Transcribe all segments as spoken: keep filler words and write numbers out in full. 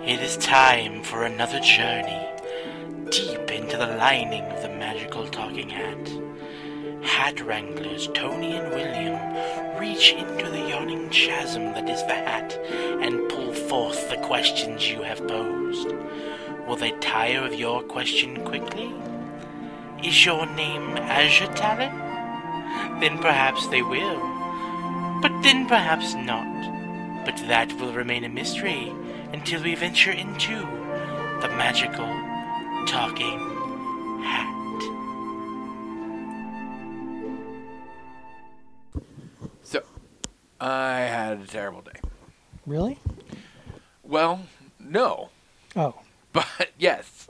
It is time for another journey deep into the lining of the magical talking hat. Hat wranglers Tony and William reach into the yawning chasm that is the hat and pull forth the questions you have posed. Will they tire of your question quickly? Is your name Azure Talon? Then perhaps they will, but then perhaps not. But that will remain a mystery until we venture into the magical talking hat. So, I had a terrible day. Really? Well, no. Oh, But yes,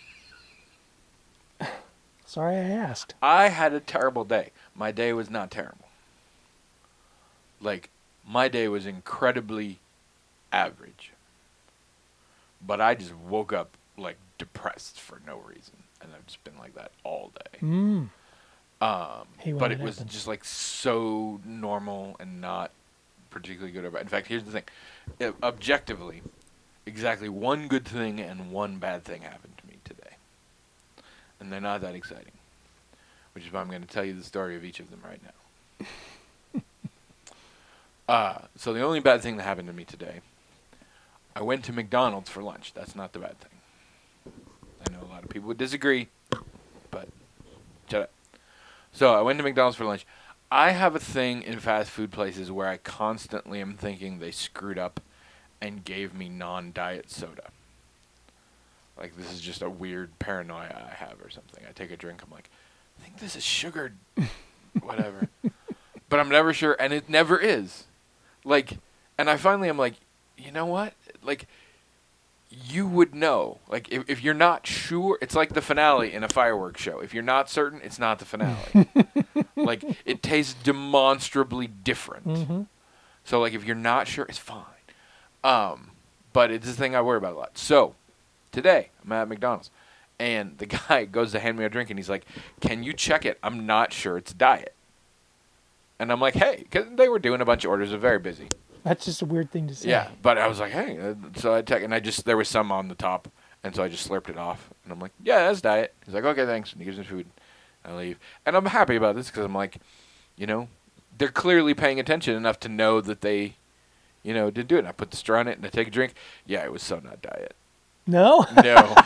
sorry I asked. I had a terrible day. My day was not terrible. Like, my day was incredibly average. But I just woke up, like, depressed for no reason. And I've just been like that all day. Mm. Um, Hey, when but that it was happens. just, like, so normal and not particularly good or bad. In fact, here's the thing. Uh, objectively, exactly one good thing and one bad thing happened to me today. And they're not that exciting. Which is why I'm going to tell you the story of each of them right now. uh, so the only bad thing that happened to me today, I went to McDonald's for lunch. That's not the bad thing. I know a lot of people would disagree, but shut up. So I went to McDonald's for lunch. I have a thing in fast food places where I constantly am thinking they screwed up and gave me non-diet soda. Like, this is just a weird paranoia I have or something. I take a drink, I'm like, I think this is sugared, whatever. But I'm never sure, and it never is. Like, and I finally am like, you know what? Like, you would know. Like, if, if you're not sure, it's like the finale in a fireworks show. If you're not certain, it's not the finale. Like, it tastes demonstrably different. Mm-hmm. So, like, if you're not sure, it's fine. Um, but it's a thing I worry about a lot. So, today, I'm at McDonald's, and the guy goes to hand me a drink, and he's like, can you check it? I'm not sure it's diet. And I'm like, hey, because they were doing a bunch of orders. They're very busy. That's just a weird thing to say. Yeah, but I was like, hey. Uh, so I check, and I just, there was some on the top, and so I just slurped it off. And I'm like, yeah, that's diet. He's like, okay, thanks. And he gives me food. I leave. And I'm happy about this because I'm like, you know, they're clearly paying attention enough to know that they, you know, did do it. And I put the straw in it, and I take a drink. Yeah, it was so not diet. No? No.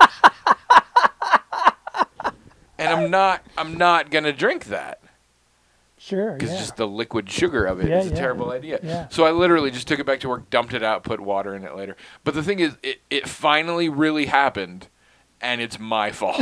And I'm not, I'm not going to drink that. Sure, Because yeah. just the liquid sugar of it Yeah, is a yeah. terrible idea. Yeah. So I literally just took it back to work, dumped it out, put water in it later. But the thing is, it, it finally really happened, and it's my fault.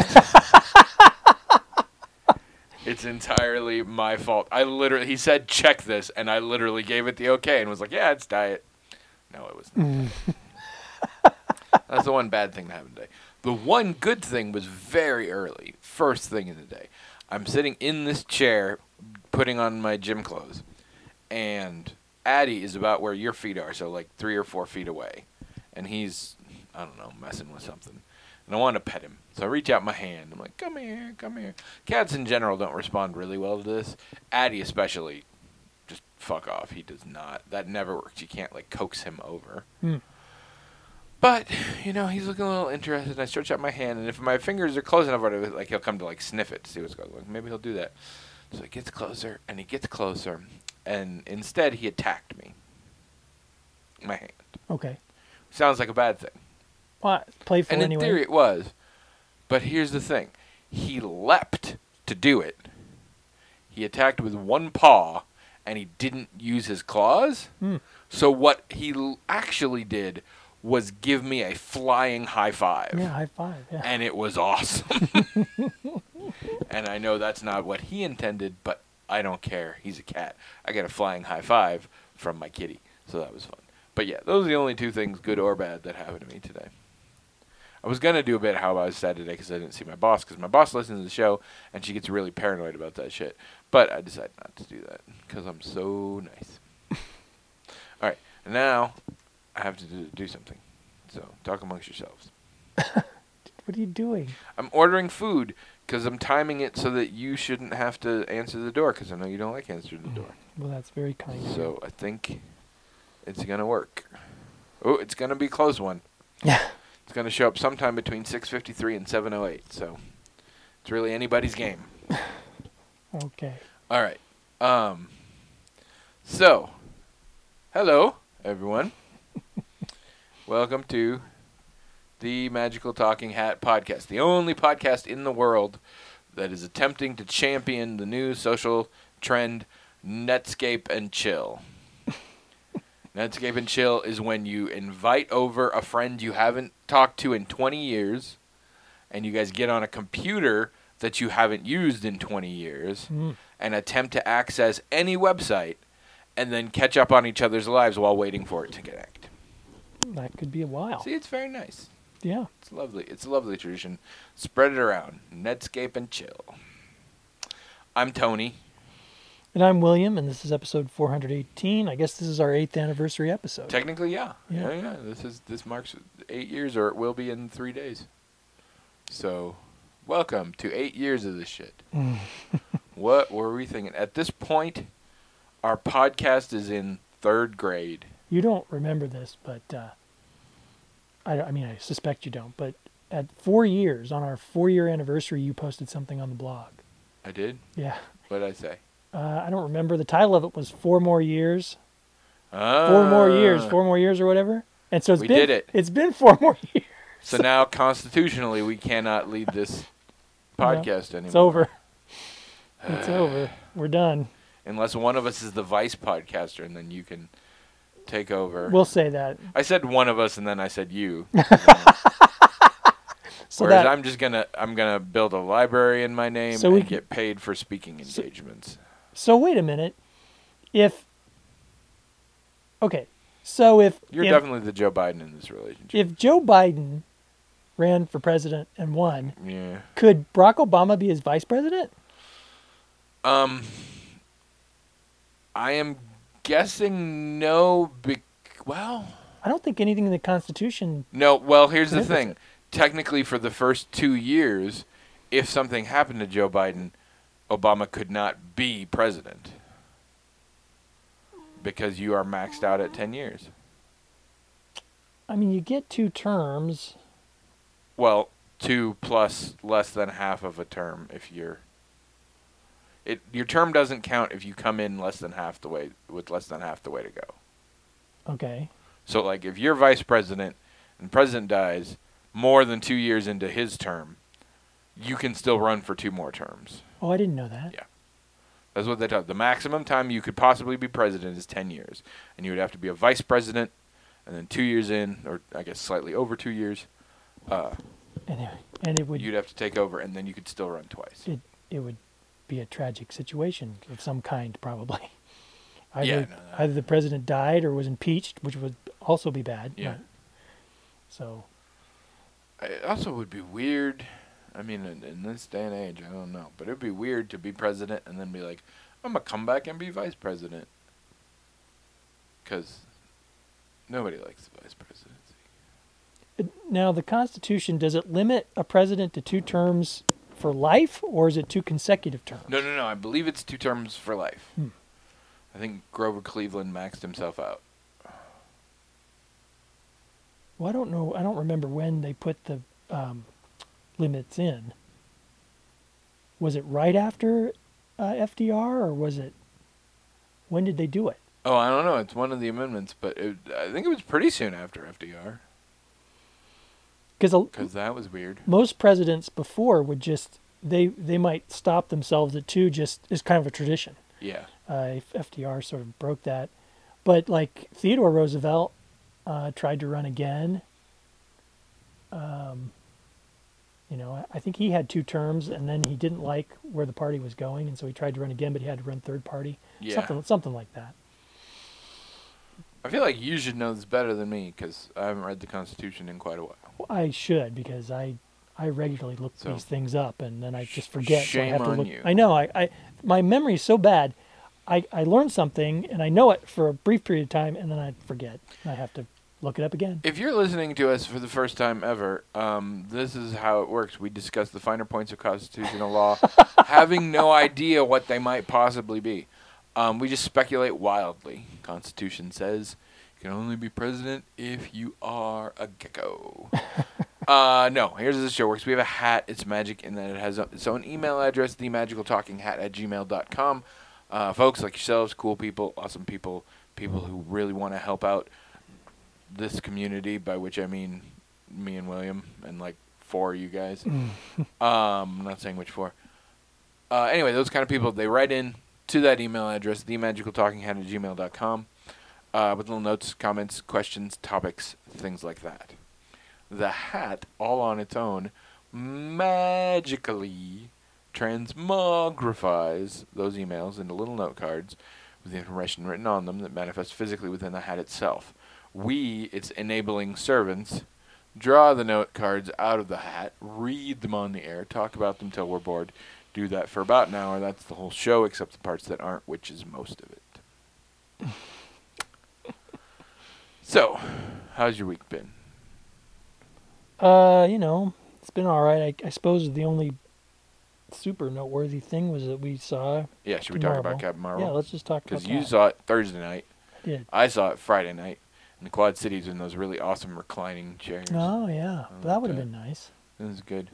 It's entirely my fault. I literally, he said, check this, and I literally gave it the okay and was like, yeah, it's diet. No, it was not. That's the one bad thing that happened today. The one good thing was very early, first thing in the day. I'm sitting in this chair, putting on my gym clothes, and Addie is about where your feet are, so like three or four feet away, and he's, I don't know, messing with something, and I want to pet him, so I reach out my hand. I'm like, come here, come here. Cats in general don't respond really well to this. Addie especially, just fuck off. He does not. That never works. You can't like coax him over. Hmm. But, you know, he's looking a little interested, and I stretch out my hand, and if my fingers are close enough, like he'll come to like sniff it to see what's going on. Maybe he'll do that. So he gets closer, and he gets closer, and instead he attacked me. My hand. Okay. Sounds like a bad thing. Well, playful And in anyway. theory it was. But here's the thing. He leapt to do it. He attacked with one paw, and he didn't use his claws. Hmm. So what he l- actually did was give me a flying high five. Yeah, high five. Yeah. And it was awesome. And I know that's not what he intended, but I don't care. He's a cat. I got a flying high five from my kitty, so that was fun. But yeah, those are the only two things, good or bad, that happened to me today. I was going to do a bit how I was sad today because I didn't see my boss, because my boss listens to the show, and she gets really paranoid about that shit. But I decided not to do that because I'm so nice. All right, and now I have to do, do something. So talk amongst yourselves. What are you doing? I'm ordering food because I'm timing it so that you shouldn't have to answer the door because I know you don't like answering the door. Well, that's very kind of you. So I think it's going to work. Oh, it's going to be a close one. Yeah. It's going to show up sometime between six fifty-three and seven oh eight, so it's really anybody's game. Okay. All right. Um, so, hello, everyone. Welcome to the Magical Talking Hat podcast, the only podcast in the world that is attempting to champion the new social trend, Netscape and Chill. Netscape and Chill is when you invite over a friend you haven't talked to in twenty years, and you guys get on a computer that you haven't used in twenty years, Mm. and attempt to access any website, and then catch up on each other's lives while waiting for it to connect. That could be a while. See, it's very nice. Yeah. It's lovely. It's a lovely tradition. Spread it around. Netscape and Chill. I'm Tony. And I'm William, and this is episode four hundred eighteen. I guess this is our eighth anniversary episode. Technically, yeah. Yeah. Yeah, yeah. This is this marks eight years, or it will be in three days. So, welcome to eight years of this shit. Mm. What were we thinking? At this point, our podcast is in third grade. You don't remember this, but uh, I, I mean, I suspect you don't. But at four years, on our four-year anniversary, you posted something on the blog. I did? Yeah. What did I say? Uh, I don't remember. The title of it was Four More Years. Ah, Four more years. Four more years or whatever. And so it's We been, did it. It's been four more years. So now, constitutionally, we cannot lead this podcast anymore. It's over. It's over. We're done. Unless one of us is the vice podcaster, and then you can take over. We'll say that. I said one of us, and then I said you. So Whereas that, I'm just gonna I'm gonna build a library in my name So and we get can- paid for speaking So- engagements. so wait a minute. If okay, so if You're if, definitely the Joe Biden in this relationship. if Joe Biden ran for president and won, Yeah. could Barack Obama be his vice president? Um. I am guessing no. Bec- well, I don't think anything in the Constitution. no. Well, here's the Prohibits thing. it. Technically, for the first two years, if something happened to Joe Biden, Obama could not be president because you are maxed out at ten years. I mean, you get two terms. Well, two plus less than half of a term if you're. It your term doesn't count if you come in less than half the way with less than half the way to go. Okay. So, like, if you're vice president and president dies more than two years into his term, you can still run for two more terms. Oh, I didn't know that. Yeah. That's what they tell. The maximum time you could possibly be president is ten years, and you would have to be a vice president, and then two years in, or I guess slightly over two years, uh, And it, and it would you'd have to take over, and then you could still run twice. it it would be a tragic situation of some kind, probably. Either, Yeah, no, no. either the president died or was impeached, which would also be bad. Yeah. Right? So, It also would be weird. I mean, in, in this day and age, I don't know, but it would be weird to be president and then be like, I'm gonna come back and be vice president, because nobody likes the vice presidency. it, now the Constitution, does it limit a president to two terms for life, or is it two consecutive terms? No, no, no. I believe it's two terms for life. Hmm. I think Grover Cleveland maxed himself out. Well, I don't know. I don't remember when they put the um, limits in. Was it right after uh, F D R, or was it? When did they do it? Oh, I don't know. It's one of the amendments, but it, I think it was pretty soon after F D R, Because because that was weird. most presidents before would just they they might stop themselves at two, just as kind of a tradition. Yeah. Uh, if F D R sort of broke that, but like Theodore Roosevelt uh, tried to run again. Um, you know, I, I think he had two terms, and then he didn't like where the party was going, and so he tried to run again, but he had to run third party. Yeah. Something something like that. I feel like you should know this better than me because I haven't read the Constitution in quite a while. Well, I should, because I I regularly look So, these things up, and then I just forget. so I shame have to on look. you. I know. I, I my memory is so bad. I, I learn something and I know it for a brief period of time, and then I forget. I have to look it up again. If you're listening to us for the first time ever, um, this is how it works. We discuss the finer points of constitutional law, having no idea what they might possibly be. Um, we just speculate wildly. Constitution says you can only be president if you are a gecko. uh, no, here's how this show works. We have a hat. It's magic in that it has its own email address, the magical talking hat at gmail dot com. Uh, folks like yourselves, cool people, awesome people, people who really want to help out this community, by which I mean me and William and like four of you guys. um, I'm not saying which four. Uh, anyway, those kind of people, they write in to that email address, the magical talking hat at gmail dot com, uh, with little notes, comments, questions, topics, things like that. The hat, all on its own, magically transmogrifies those emails into little note cards with the information written on them that manifests physically within the hat itself. We, its enabling servants, draw the note cards out of the hat, read them on the air, talk about them till we're bored, do that for about an hour. That's the whole show, except the parts that aren't, which is most of it. So, how's your week been? Uh, you know, it's been all right. I, I suppose the only super noteworthy thing was that we saw. Yeah, should we Captain talk about Marvel. Captain Marvel? Yeah, let's just talk about Because that. you saw it Thursday night. I did. I saw it Friday night in the Quad Cities in those really awesome reclining chairs. Oh yeah, Oh, that would have okay. been nice. It was good.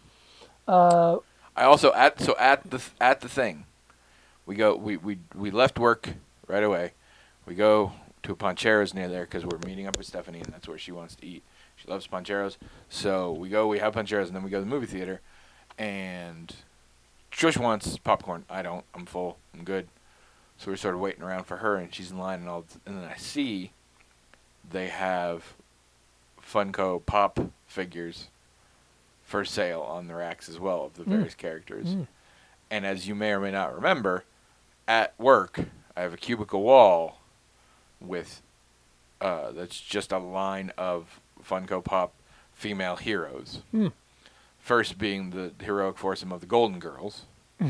Uh, I also at so at the at the thing, we go we we we left work right away. We go to a Pancheros near there because we're meeting up with Stephanie and that's where she wants to eat. She loves Pancheros, so we go. We have Pancheros and then we go to the movie theater, and Trish wants popcorn. I don't. I'm full. I'm good. So we're sort of waiting around for her, and she's in line, and all. And then I see they have Funko Pop figures for sale on the racks as well of the various Mm. characters. mm. And as you may or may not remember, at work I have a cubicle wall with uh, that's just a line of Funko Pop female heroes. Mm. First being the heroic foursome of the Golden Girls,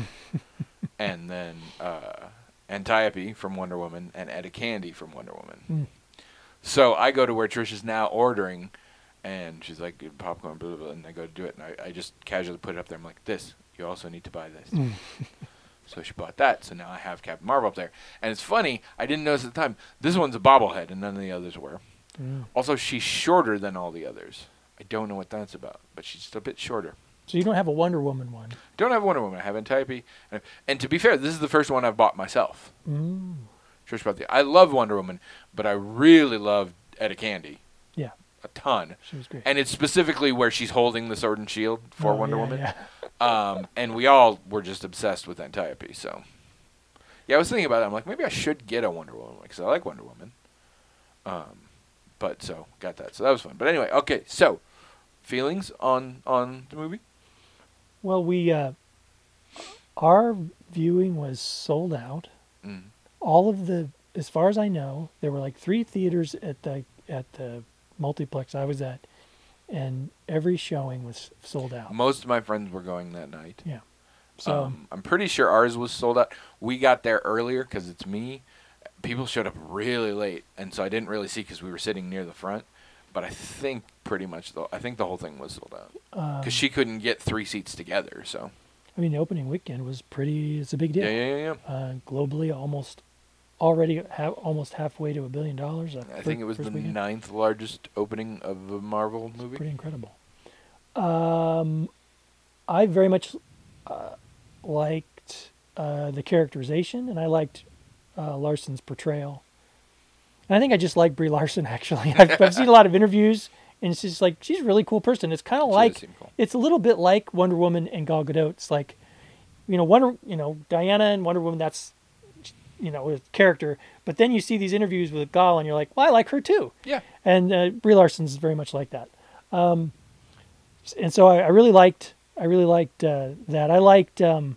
and then uh, Antiope from Wonder Woman and Etta Candy from Wonder Woman. Mm. So I go to where Trish is now ordering, and she's like, popcorn, blah, blah, blah, and I go to do it, and I, I just casually put it up there. I'm like, this, you also need to buy this. Mm. So she bought that, so now I have Captain Marvel up there. And it's funny, I didn't notice at the time, this one's a bobblehead, and none of the others were. Mm. Also, she's shorter than all the others. I don't know what that's about, but she's a bit shorter. So you don't have a Wonder Woman one. Don't have Wonder Woman, I have Antiope. And, and to be fair, this is the first one I've bought myself. Mm. Trish bought the, I love Wonder Woman, but I really love Etta Candy. Yeah. A ton. She was great. And it's specifically where she's holding the sword and shield for Oh, Wonder yeah, Woman. yeah. Um, and we all were just obsessed with Antiope, so. Yeah, I was thinking about it. I'm like, maybe I should get a Wonder Woman, because I like Wonder Woman. Um, but, so, got that. So that was fun. But anyway, okay, so, feelings on, on the movie? Well, we uh, our viewing was sold out. Mm. All of the, as far as I know, there were like three theaters at the at the multiplex I was at, and every showing was sold out. Most of my friends were going that night. Yeah. So Um, I'm pretty sure ours was sold out. We got there earlier because it's me. People showed up really late, and so I didn't really see because we were sitting near the front. But I think pretty much the I think the whole thing was sold out um, because she couldn't get three seats together. So I mean, the opening weekend was pretty. It's a big deal. yeah, yeah, yeah. yeah. Uh, globally, almost already ha- almost halfway to a billion dollars. uh, I fir- think it was first the weekend. ninth largest opening of a Marvel movie. Pretty incredible. Um, I very much uh, liked uh, the characterization, and I liked uh, Larson's portrayal. And I think I just like Brie Larson. Actually, I've, I've seen a lot of interviews, and it's just like she's a really cool person. It's kind of She does like seem cool. it's a little bit like Wonder Woman and Gal Gadot. It's like, you know, Wonder, you know, Diana and Wonder Woman. That's, you know, a character. But then you see these interviews with Gal, and you're like, well, I like her too. Yeah. And uh, Brie Larson's very much like that. Um, and so I, I really liked, I really liked uh, that. I liked. Um,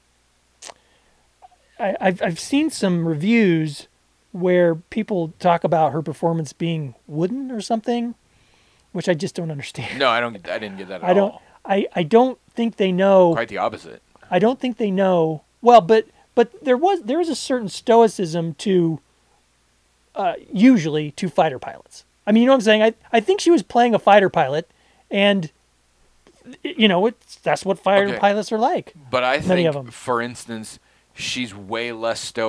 I, I've I've seen some reviews where people talk about her performance being wooden or something, which I just don't understand. No, I don't. I didn't get that at I don't. all. I, I don't think they know. Quite the opposite. I don't think they know. Well, but but there was there is a certain stoicism to. Uh, usually to fighter pilots. I mean, you know what I'm saying? I I think she was playing a fighter pilot, and you know it's that's what fighter Okay. pilots are like. But I Many think, of 'em. for instance, she's way less stoic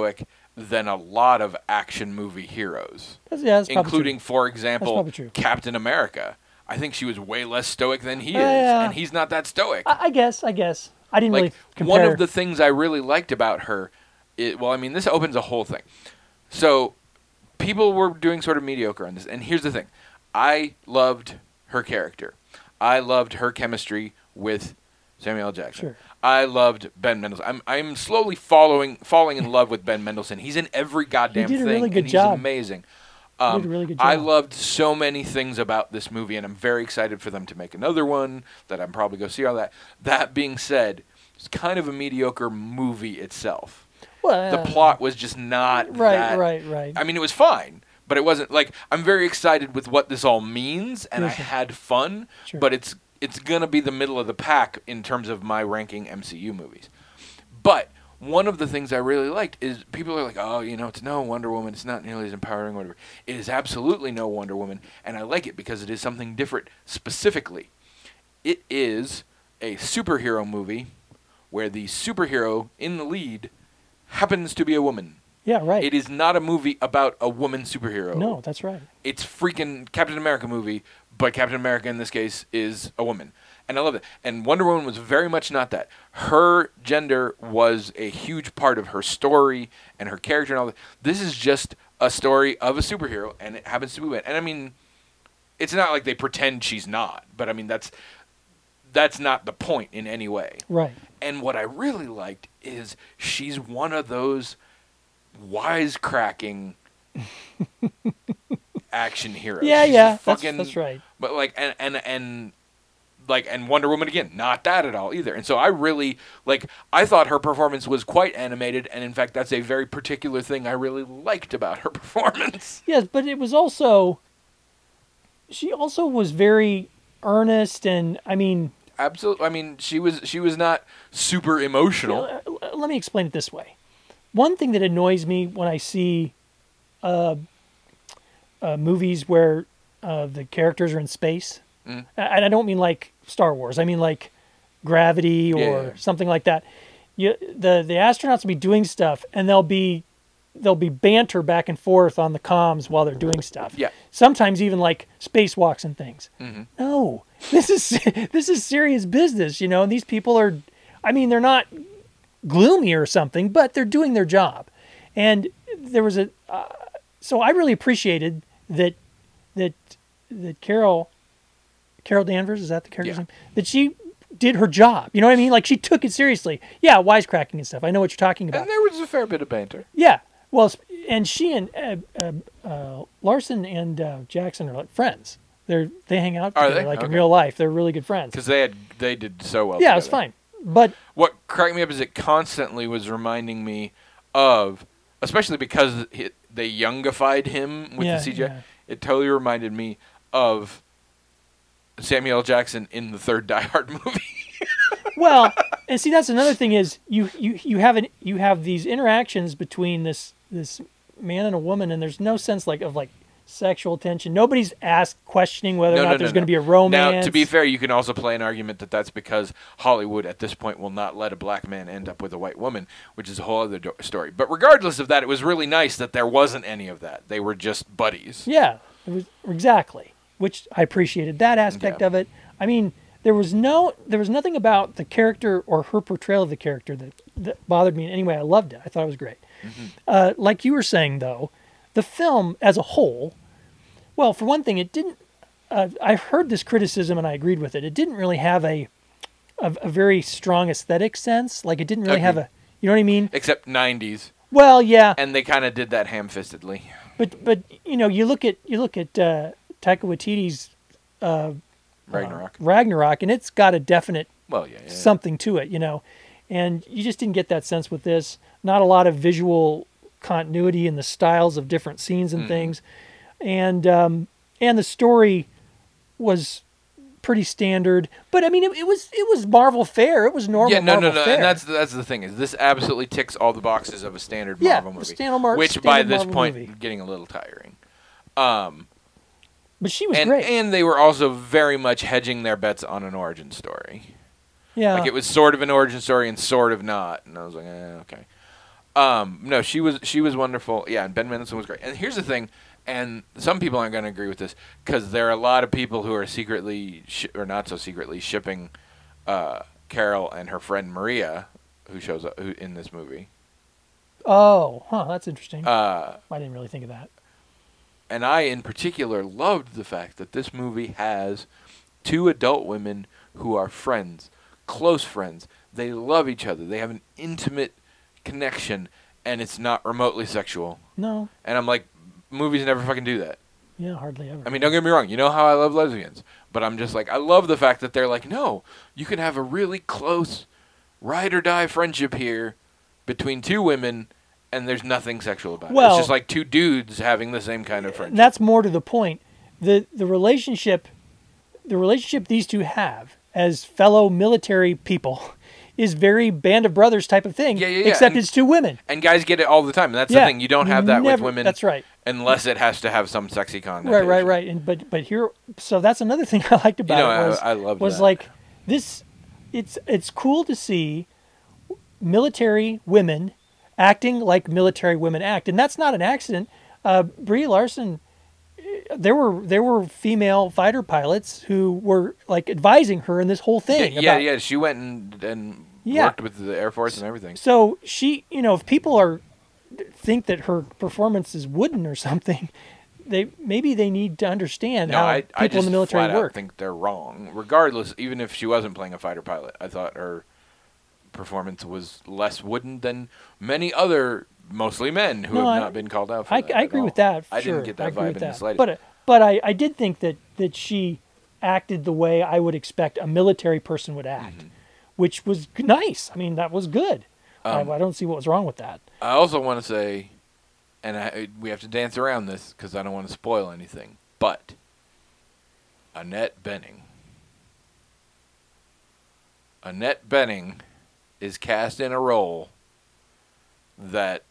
than a lot of action movie heroes, That's, yeah, that's probably including, true. for example, probably true. Captain America. I think she was way less stoic than he Uh, is, yeah. and he's not that stoic. I, I guess. I guess. I didn't Like, really compare. one of the things I really liked about her, it, well, I mean, this opens a whole thing. So, people were doing sort of mediocre on this, and here's the thing. I loved her character. I loved her chemistry with Samuel L. Jackson. Sure. I loved Ben Mendelsohn. I'm I'm slowly following falling in love with Ben Mendelsohn. He's in every goddamn He did a thing, really good and he's job. amazing. He Um, did a really good I job. loved so many things about this movie, and I'm very excited for them to make another one that I'm probably going to see all that. That being said, it's kind of a mediocre movie itself. well, The plot was just not Right, that. right, right. I mean, it was fine, but it wasn't like I'm very excited with what this all means, and I Sure, sure. had fun. Sure. But it's it's gonna be the middle of the pack in terms of my ranking M C U movies. But one of the things I really liked is people are like, oh, you know, it's no Wonder Woman. It's not nearly as empowering, or whatever. It is absolutely no Wonder Woman, and I like it because it is something different. Specifically, it is a superhero movie where the superhero in the lead happens to be a woman. Yeah, right. It is not a movie about a woman superhero. No, that's right. It's freaking Captain America movie, but Captain America in this case is a woman. And I love it. And Wonder Woman was very much not that. Her gender was a huge part of her story and her character and all that. This is just a story of a superhero, and it happens to be women. And I mean, it's not like they pretend she's not, but I mean, that's that's not the point in any way. Right. And what I really liked is she's one of those wisecracking action heroes. Yeah, She's yeah. That's, fucking, that's right. But like, and and and like, and Wonder Woman again, not that at all either. And so I really like. I thought her performance was quite animated, and in fact, that's a very particular thing I really liked about her performance. Yes, but it was also. She also was very earnest, and I mean. Absolutely. I mean, she was she was not super emotional. Uh, l- Let me explain it this way. One thing that annoys me when I see uh, uh, movies where uh, the characters are in space, Mm. and I don't mean like Star Wars. I mean like Gravity or Yeah, yeah. something like that. You, the the astronauts will be doing stuff, and they'll be there'll be banter back and forth on the comms while they're doing stuff. Yeah. Sometimes even like spacewalks and things. Mhm. No, this is this is serious business, you know. And these people are, I mean, they're not gloomy or something, but they're doing their job. And there was a, uh, so I really appreciated that that that Carol, Carol Danvers, is that the character's Yeah. name? That she did her job. You know what I mean? Like she took it seriously. Yeah, wisecracking and stuff. I know what you're talking about. And there was a fair bit of banter. Yeah. Well, sp- and she and uh, uh, uh, Larson and uh, Jackson are like friends. They're they hang out Are together they? like in Okay. real life. They're really good friends. Because they had they did so well. Yeah, it was together. fine. But What cracked me up is it constantly was reminding me of, especially because he, they youngified him with Yeah, the C G I. yeah. It totally reminded me of Samuel L. Jackson in the third Die Hard movie. well, and see that's another thing is you you you have an, you have these interactions between this this man and a woman, and there's no sense like of like sexual tension. Nobody's asked questioning whether or not there's going to be a romance. Now, to be fair, you can also play an argument that that's because Hollywood at this point will not let a black man end up with a white woman, which is a whole other do- story. But regardless of that, it was really nice that there wasn't any of that. They were just buddies. Yeah, it was exactly, which I appreciated that aspect Yeah. of it. I mean, there was no, there was nothing about the character or her portrayal of the character that, that bothered me in any way. I loved it. I thought it was great. Mm-hmm. Uh, like you were saying, though, the film as a whole, well, for one thing, it didn't. Uh, I heard this criticism and I agreed with it. It didn't really have a, a, a very strong aesthetic sense. Like it didn't really have Agreed. a, you know what I mean? Except nineties. Well, yeah. And they kind of did that ham-fistedly. But but you know you look at you look at uh, Taika Waititi's uh, Ragnarok. uh, Ragnarok, and it's got a definite well, yeah, yeah. something to it, you know, and you just didn't get that sense with this. Not a lot of visual continuity in the styles of different scenes and Mhm. things, and um, and the story was pretty standard. But I mean, it, it was it was Marvel fare. It was normal Yeah, no, Marvel no, no, fare. and that's that's the thing is this absolutely ticks all the boxes of a standard Yeah, Marvel a movie, standard Mar- which standard by this Marvel point movie. getting a little tiring. Um, but she was and great. and they were also very much hedging their bets on an origin story. yeah, Like it was sort of an origin story and sort of not, and I was like, eh, okay. Um, no, she was she was wonderful. Yeah, and Ben Mendelsohn was great. And here's the thing, and some people aren't going to agree with this because there are a lot of people who are secretly sh- or not so secretly shipping uh, Carol and her friend Maria, who shows up who, in this movie. Oh, huh, that's interesting. Uh, I didn't really think of that. and I, in particular, loved the fact that this movie has two adult women who are friends, close friends. They love each other. They have an intimate connection, and it's not remotely sexual. No. And I'm like, movies never fucking do that. Yeah, hardly ever. I mean, don't get me wrong. You know how I love lesbians. But I'm just like, I love the fact that they're like, no, you can have a really close ride or die friendship here between two women, and there's nothing sexual about Well- it. It's just like two dudes having the same kind of friendship. That's more to the point. The the relationship the relationship these two have as fellow military people is very Band of Brothers type of thing. Yeah, yeah, yeah. Except And- it's two women. And guys get it all the time. And that's Yeah, the thing. You don't have that never- with women. that's right. Unless it has to have some sexy connotation. Right, right, right. And but but here, so that's another thing I liked about know, it was I- I loved was that. like this. It's it's cool to see military women acting like military women act, and that's not an accident. Uh, Brie Larson, eh, there were there were female fighter pilots who were like advising her in this whole Yeah, thing. yeah, about, yeah. She went and, and Yeah. worked with the Air Force and everything. So she, you know, if people are think that her performance is wooden or something, they maybe they need to understand No, how I, people I just in the military flat out work. think they're wrong. Regardless, even if she wasn't playing a fighter pilot, I thought her performance was less wooden than many other, mostly men, who No, have I- not been called out for I, that I at agree all. with that. I sure. didn't get I that agree vibe with in the that. slightest. But but I, I did think that that she acted the way I would expect a military person would act, Mm-hmm. which was g- nice. I mean, that was good. Um, I, I don't see what was wrong with that. I also want to say, and I, we have to dance around this because I don't want to spoil anything, but Annette Bening. Annette Bening is cast in a role that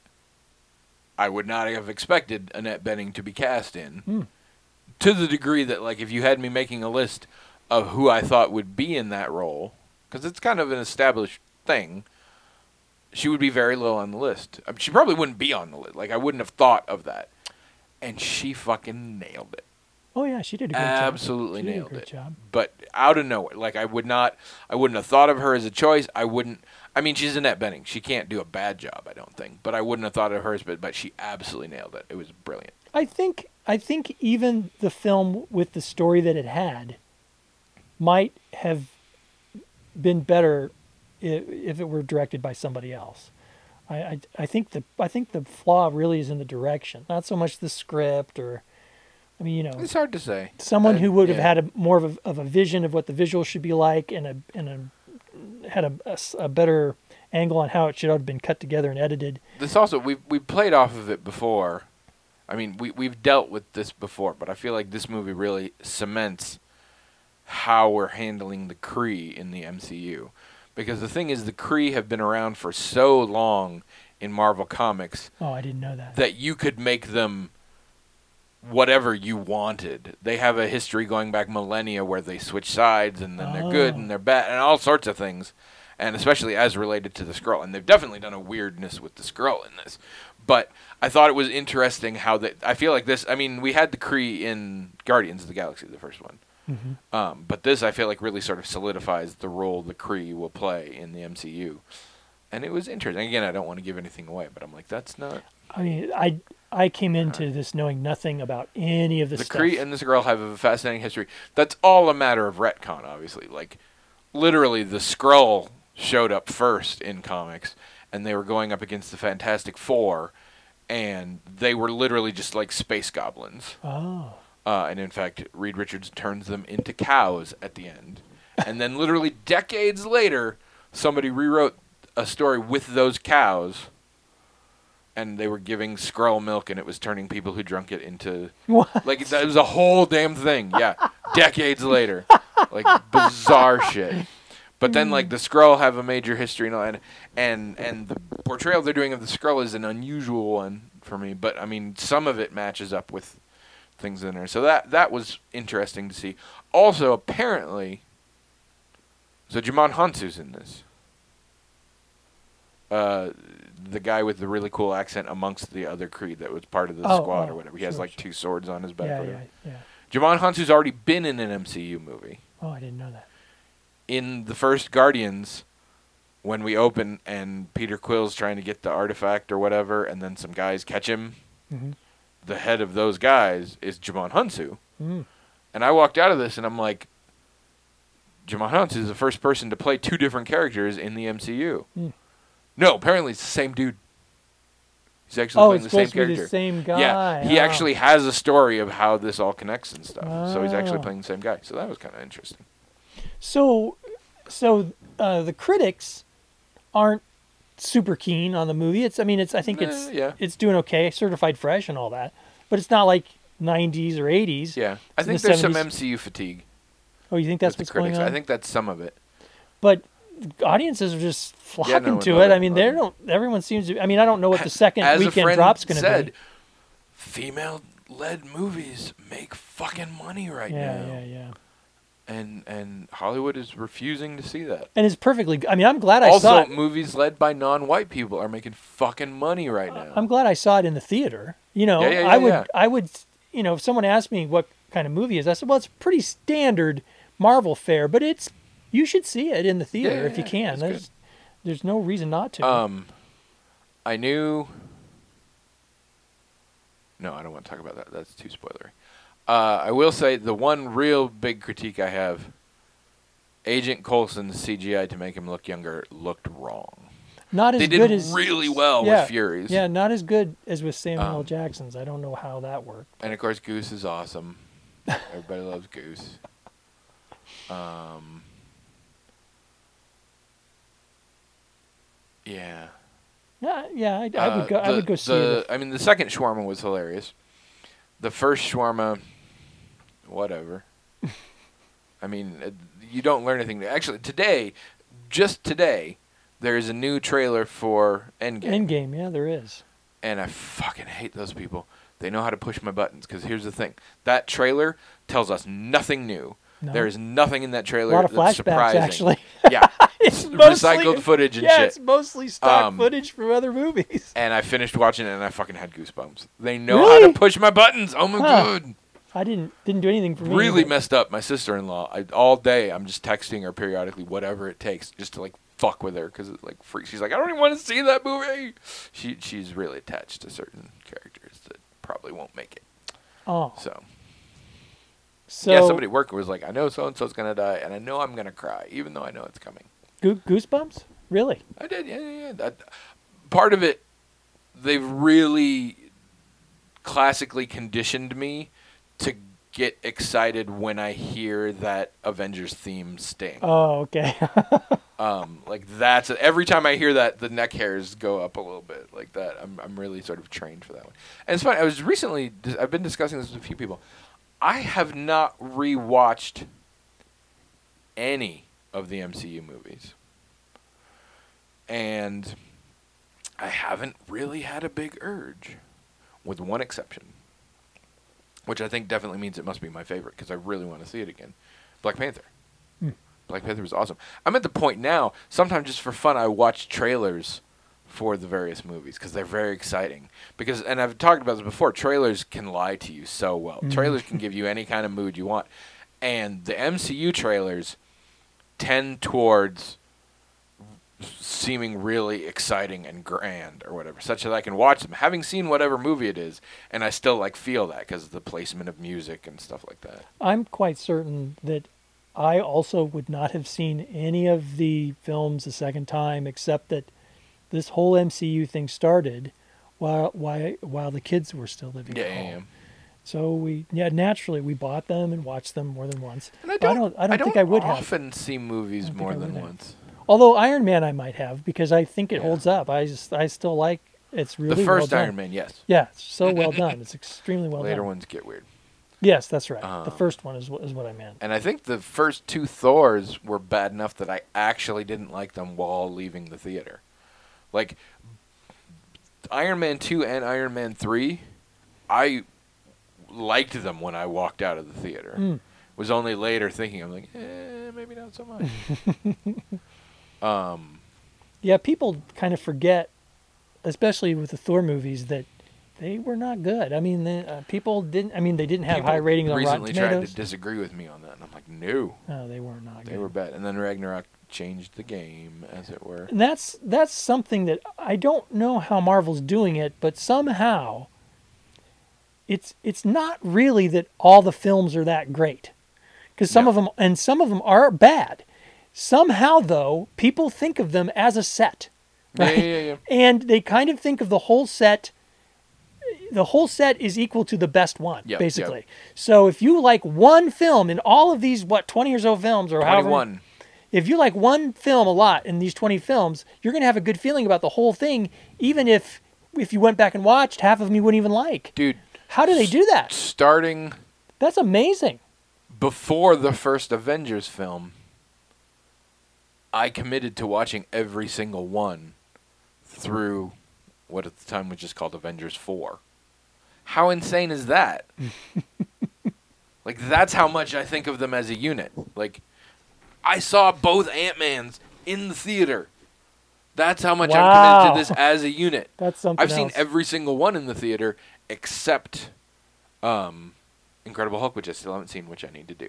I would not have expected Annette Bening to be cast in. Hmm. To the degree that, like, if you had me making a list of who I thought would be in that role, because it's kind of an established thing, she would be very low on the list. I mean, she probably wouldn't be on the list. Like, I wouldn't have thought of that. And she fucking nailed it. Oh yeah, she did a great Absolutely job. She nailed did a great it. job. But out of nowhere, like, I would not, I wouldn't have thought of her as a choice. I wouldn't, I mean, she's Annette Bening. She can't do a bad job, I don't think. But I wouldn't have thought of her as, but, but she absolutely nailed it. It was brilliant. I think I think even the film with the story that it had might have been better if, if it were directed by somebody else. I, I I think the I think the flaw really is in the direction, not so much the script or, I mean, you know, It's hard to say. someone I- who would have yeah. had a more of a, of a vision of what the visual should be like and a and a had a, a s- a better angle on how it should have been cut together and edited. This also, we we played off of it before. I mean, we, we've dealt with this before, but I feel like this movie really cements how we're handling the Kree in the M C U. Because the thing is, the Kree have been around for so long in Marvel Comics Oh, I didn't know that. that you could make them whatever you wanted. They have a history going back millennia where they switch sides and then they're good Oh. and they're bad and all sorts of things. And especially as related to the Skrull. And they've definitely done a weirdness with the Skrull in this. But I thought it was interesting how they, I feel like this, I mean, we had the Kree in Guardians of the Galaxy, the first one. Mhm. Um, but this, I feel like, really sort of solidifies the role the Kree will play in the M C U. And it was interesting. Again, I don't want to give anything away, but I'm like, that's not... I mean, I I came into this knowing nothing about any of this The stuff. Kree and this girl have a fascinating history. That's all a matter of retcon, obviously. Like, literally, the Skrull showed up first in comics, and they were going up against the Fantastic Four, and they were literally just like space goblins. Oh. Uh, and in fact, Reed Richards turns them into cows at the end. And then literally decades later, somebody rewrote a story with those cows, and they were giving Skrull milk, and it was turning people who drunk it into... What? Like, that was a whole damn thing, yeah. Decades later. Like, bizarre shit. But then, like, the Skrull have a major history, and all, and, and and the portrayal they're doing of the Skrull is an unusual one for me. But, I mean, some of it matches up with things in there. So that that was interesting to see. Also, apparently... So, Jamon Hansu's in this. uh, the guy with the really cool accent amongst the other Creed that was part of the Oh, squad oh, or whatever. He has sure, like sure. two swords on his back. Yeah, or yeah, whatever. yeah. Jamon Hansu's already been in an M C U movie. Oh, I didn't know that. In the first Guardians, when we open and Peter Quill's trying to get the artifact or whatever, and then some guys catch him, Mm-hmm. the head of those guys is Jamon Hansu. Mm. And I walked out of this and I'm like, Jamon Hansu is the first person to play two different characters in the M C U. Mm. No, apparently it's the same dude. He's actually Oh, playing it's the same supposed to be character. the same guy. Yeah, he Oh. actually has a story of how this all connects and stuff. So he's actually Oh. playing the same guy. So that was kind of interesting. So, so uh, the critics aren't super keen on the movie. It's, I mean, it's. I think Eh, it's, yeah. it's doing okay, certified fresh and all that, but it's not like nineties or eighties. Yeah, I It's in think the there's some seventies. M C U fatigue Oh, you think that's with what's the critics. going on? I think that's some of it. But audiences are just flocking no, to no, it. no, I mean, no. they don't. Everyone seems to. I mean, I don't know what the second As a weekend friend drop's going to said, be. female-led movies make fucking money right Yeah, now. yeah, yeah. And and Hollywood is refusing to see that. And it's perfectly. I mean, I'm glad I also, saw it. movies led by non-white people are making fucking money right now. I'm glad I saw it in the theater. You know, Yeah, yeah, I yeah, would, yeah. I would, you know, if someone asked me what kind of movie it is, I said, well, it's pretty standard Marvel fare, but it's, you should see it in the theater Yeah, if you yeah, can. it's There's, there's no reason not to. Um, I knew. No, I don't want to talk about that. That's too spoilery. Uh, I will say the one real big critique I have: Agent Coulson's C G I to make him look younger looked wrong. not as They good did as really well yeah, with Furies. Yeah, not as good as with Samuel L. Um, Jackson's. I don't know how that worked. And of course, Goose is awesome. Everybody loves Goose. Um. Yeah. Yeah, yeah, I, I Uh, would go. I the- would go see the, it. I mean, the second shawarma was hilarious. The first shawarma, whatever. I mean, uh, you don't learn anything. Actually, today, just today, there is a new trailer for Endgame. Endgame, yeah, there is. And I fucking hate those people. They know how to push my buttons. Because here's the thing: that trailer tells us nothing new. No. There is nothing in that a trailer lot of that's flashbacks, surprising. actually. Yeah, It's recycled mostly- footage and yeah, shit. it's mostly stock Um, footage from other movies. And I finished watching it, and I fucking had goosebumps. They know how Really? to push my buttons. Oh my Huh. god! I didn't didn't do anything for me. Really but- messed up my sister-in-law. I, all day, I'm just texting her periodically, whatever it takes, just to like fuck with her, because it like freaks. She's like, I don't even want to see that movie. She she's really attached to certain characters that probably won't make it. Oh, So, so yeah, somebody at work was like, I know so and so's gonna die, and I know I'm gonna cry, even though I know it's coming. Goo- Goosebumps? Really? I did, yeah, yeah, yeah. That, part of it, they've really classically conditioned me to get excited when I hear that Avengers theme sting. Oh, okay. Um, like that's every time I hear that, the neck hairs go up a little bit like that. I'm I'm really sort of trained for that one. And it's funny. I was recently I've been discussing this with a few people. I have not rewatched any of the M C U movies, and I haven't really had a big urge, with one exception, which I think definitely means it must be my favorite because I really want to see it again. Black Panther. Hmm. Black Panther was awesome. I'm at the point now, sometimes just for fun, I watch trailers for the various movies because they're very exciting. Because, and I've talked about this before, trailers can lie to you so well. Mhm. Trailers can give you any kind of mood you want. And the M C U trailers tend towards seeming really exciting and grand or whatever, such that I can watch them, having seen whatever movie it is, and I still like feel that because of the placement of music and stuff like that. I'm quite certain that I also would not have seen any of the films a second time, except that this whole M C U thing started while while while the kids were still living Yeah, at yeah, home. yeah. So we yeah naturally we bought them and watched them more than once. And I But don't, I don't, think I would have. often see movies think more I than would have. once. Although Iron Man I might have because I think it Yeah. holds up. I just I still like it's really the first well done. Iron Man, yes. Yeah, it's so well done. It's extremely well Later done. ones get weird. Yes, that's right. Uh, the first one is wh- is what I meant. And I think the first two Thors were bad enough that I actually didn't like them while leaving the theater. Like, Iron Man two and Iron Man three, I liked them when I walked out of the theater. Mm. It was only later thinking, I'm like, eh, maybe not so much. um, Yeah, people kind of forget, especially with the Thor movies, that they were not good. I mean, the, uh, people didn't. I mean, they didn't have People high ratings on Rotten recently tried Tomatoes. to disagree with me on that, and I'm like, no, No, they were not they good. were bad. And then Ragnarok changed the game, as it were. And that's that's something that I don't know how Marvel's doing it, but somehow it's it's not really that all the films are that great, because some No. of them and some of them are bad. Somehow, though, people think of them as a set, Yeah, right? yeah, yeah, yeah. And they kind of think of the whole set. The whole set is equal to the best one, Yep, basically. yep. So if you like one film in all of these, what, twenty years old films or however, twenty-one. if you like one film a lot in these twenty films, you're going to have a good feeling about the whole thing, even if if you went back and watched, half of them you wouldn't even like. Dude, How do they do that? starting That's amazing. before the first Avengers film, I committed to watching every single one through what at the time was just called Avengers four. How insane is that? Like, that's how much I think of them as a unit. Like, I saw both Ant-Mans in the theater. That's how much I'm Wow. committed to this as a unit. That's something I've seen else. every single one in the theater except um, Incredible Hulk, which I still haven't seen, which I need to do.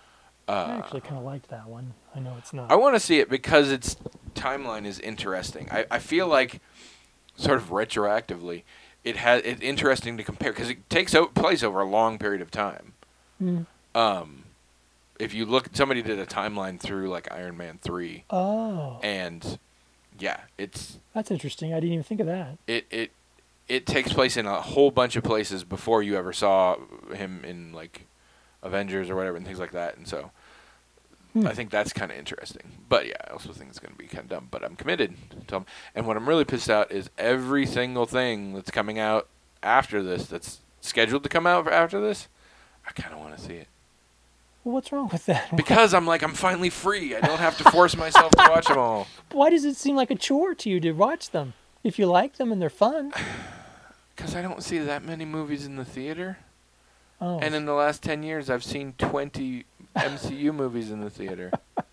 I Uh, actually kind of liked that one. I know it's not. I want to see it because its timeline is interesting. I, I feel like, sort of retroactively, it has it's interesting to compare because it takes o- place over a long period of time. Mm. Um, if you look, somebody did a timeline through like Iron Man three, Oh, and yeah, it's that's interesting. I didn't even think of that. it it it takes place in a whole bunch of places before you ever saw him in like Avengers or whatever and things like that, and so. Hmm. I think that's kind of interesting. But yeah, I also think it's going to be kind of dumb. But I'm committed to them. And what I'm really pissed out is every single thing that's coming out after this, that's scheduled to come out for after this, I kind of want to see it. Well, what's wrong with that? Because I'm like, I'm finally free. I don't have to force myself to watch them all. Why does it seem like a chore to you to watch them? If you like them and they're fun. Because I don't see that many movies in the theater. Oh, And in the last ten years, I've seen twenty M C U movies in the theater.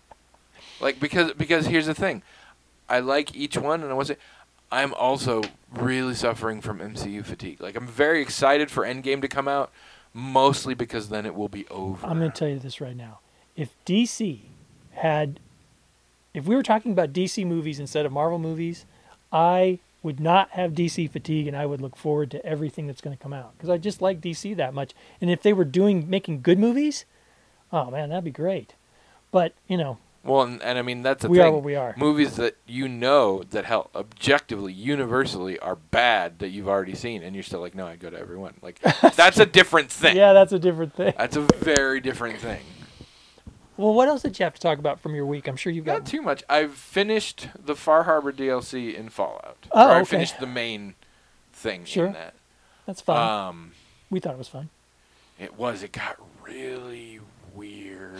Like, because because here's the thing. I like each one, and I want to say, I'm also really suffering from M C U fatigue. Like, I'm very excited for Endgame to come out, mostly because then it will be over. I'm going to tell you this right now. If D C had, if we were talking about D C movies instead of Marvel movies, I would not have D C fatigue, and I would look forward to everything that's going to come out because I just like D C that much. And if they were doing making good movies, oh man, that'd be great. But you know, Well, and, and I mean, that's the we thing. are what we are. Movies that you know that hell objectively, universally are bad that you've already seen, and you're still like, no, I go to every one. Like, that's a different thing. Yeah, that's a different thing. That's a very different thing. Well, what else did you have to talk about from your week? I'm sure you've got. Not too much. I've finished the Far Harbor D L C in Fallout. Oh, Or I okay. finished the main thing Sure. in that. That's fun. Um, We thought it was fun. it was. It got really weird.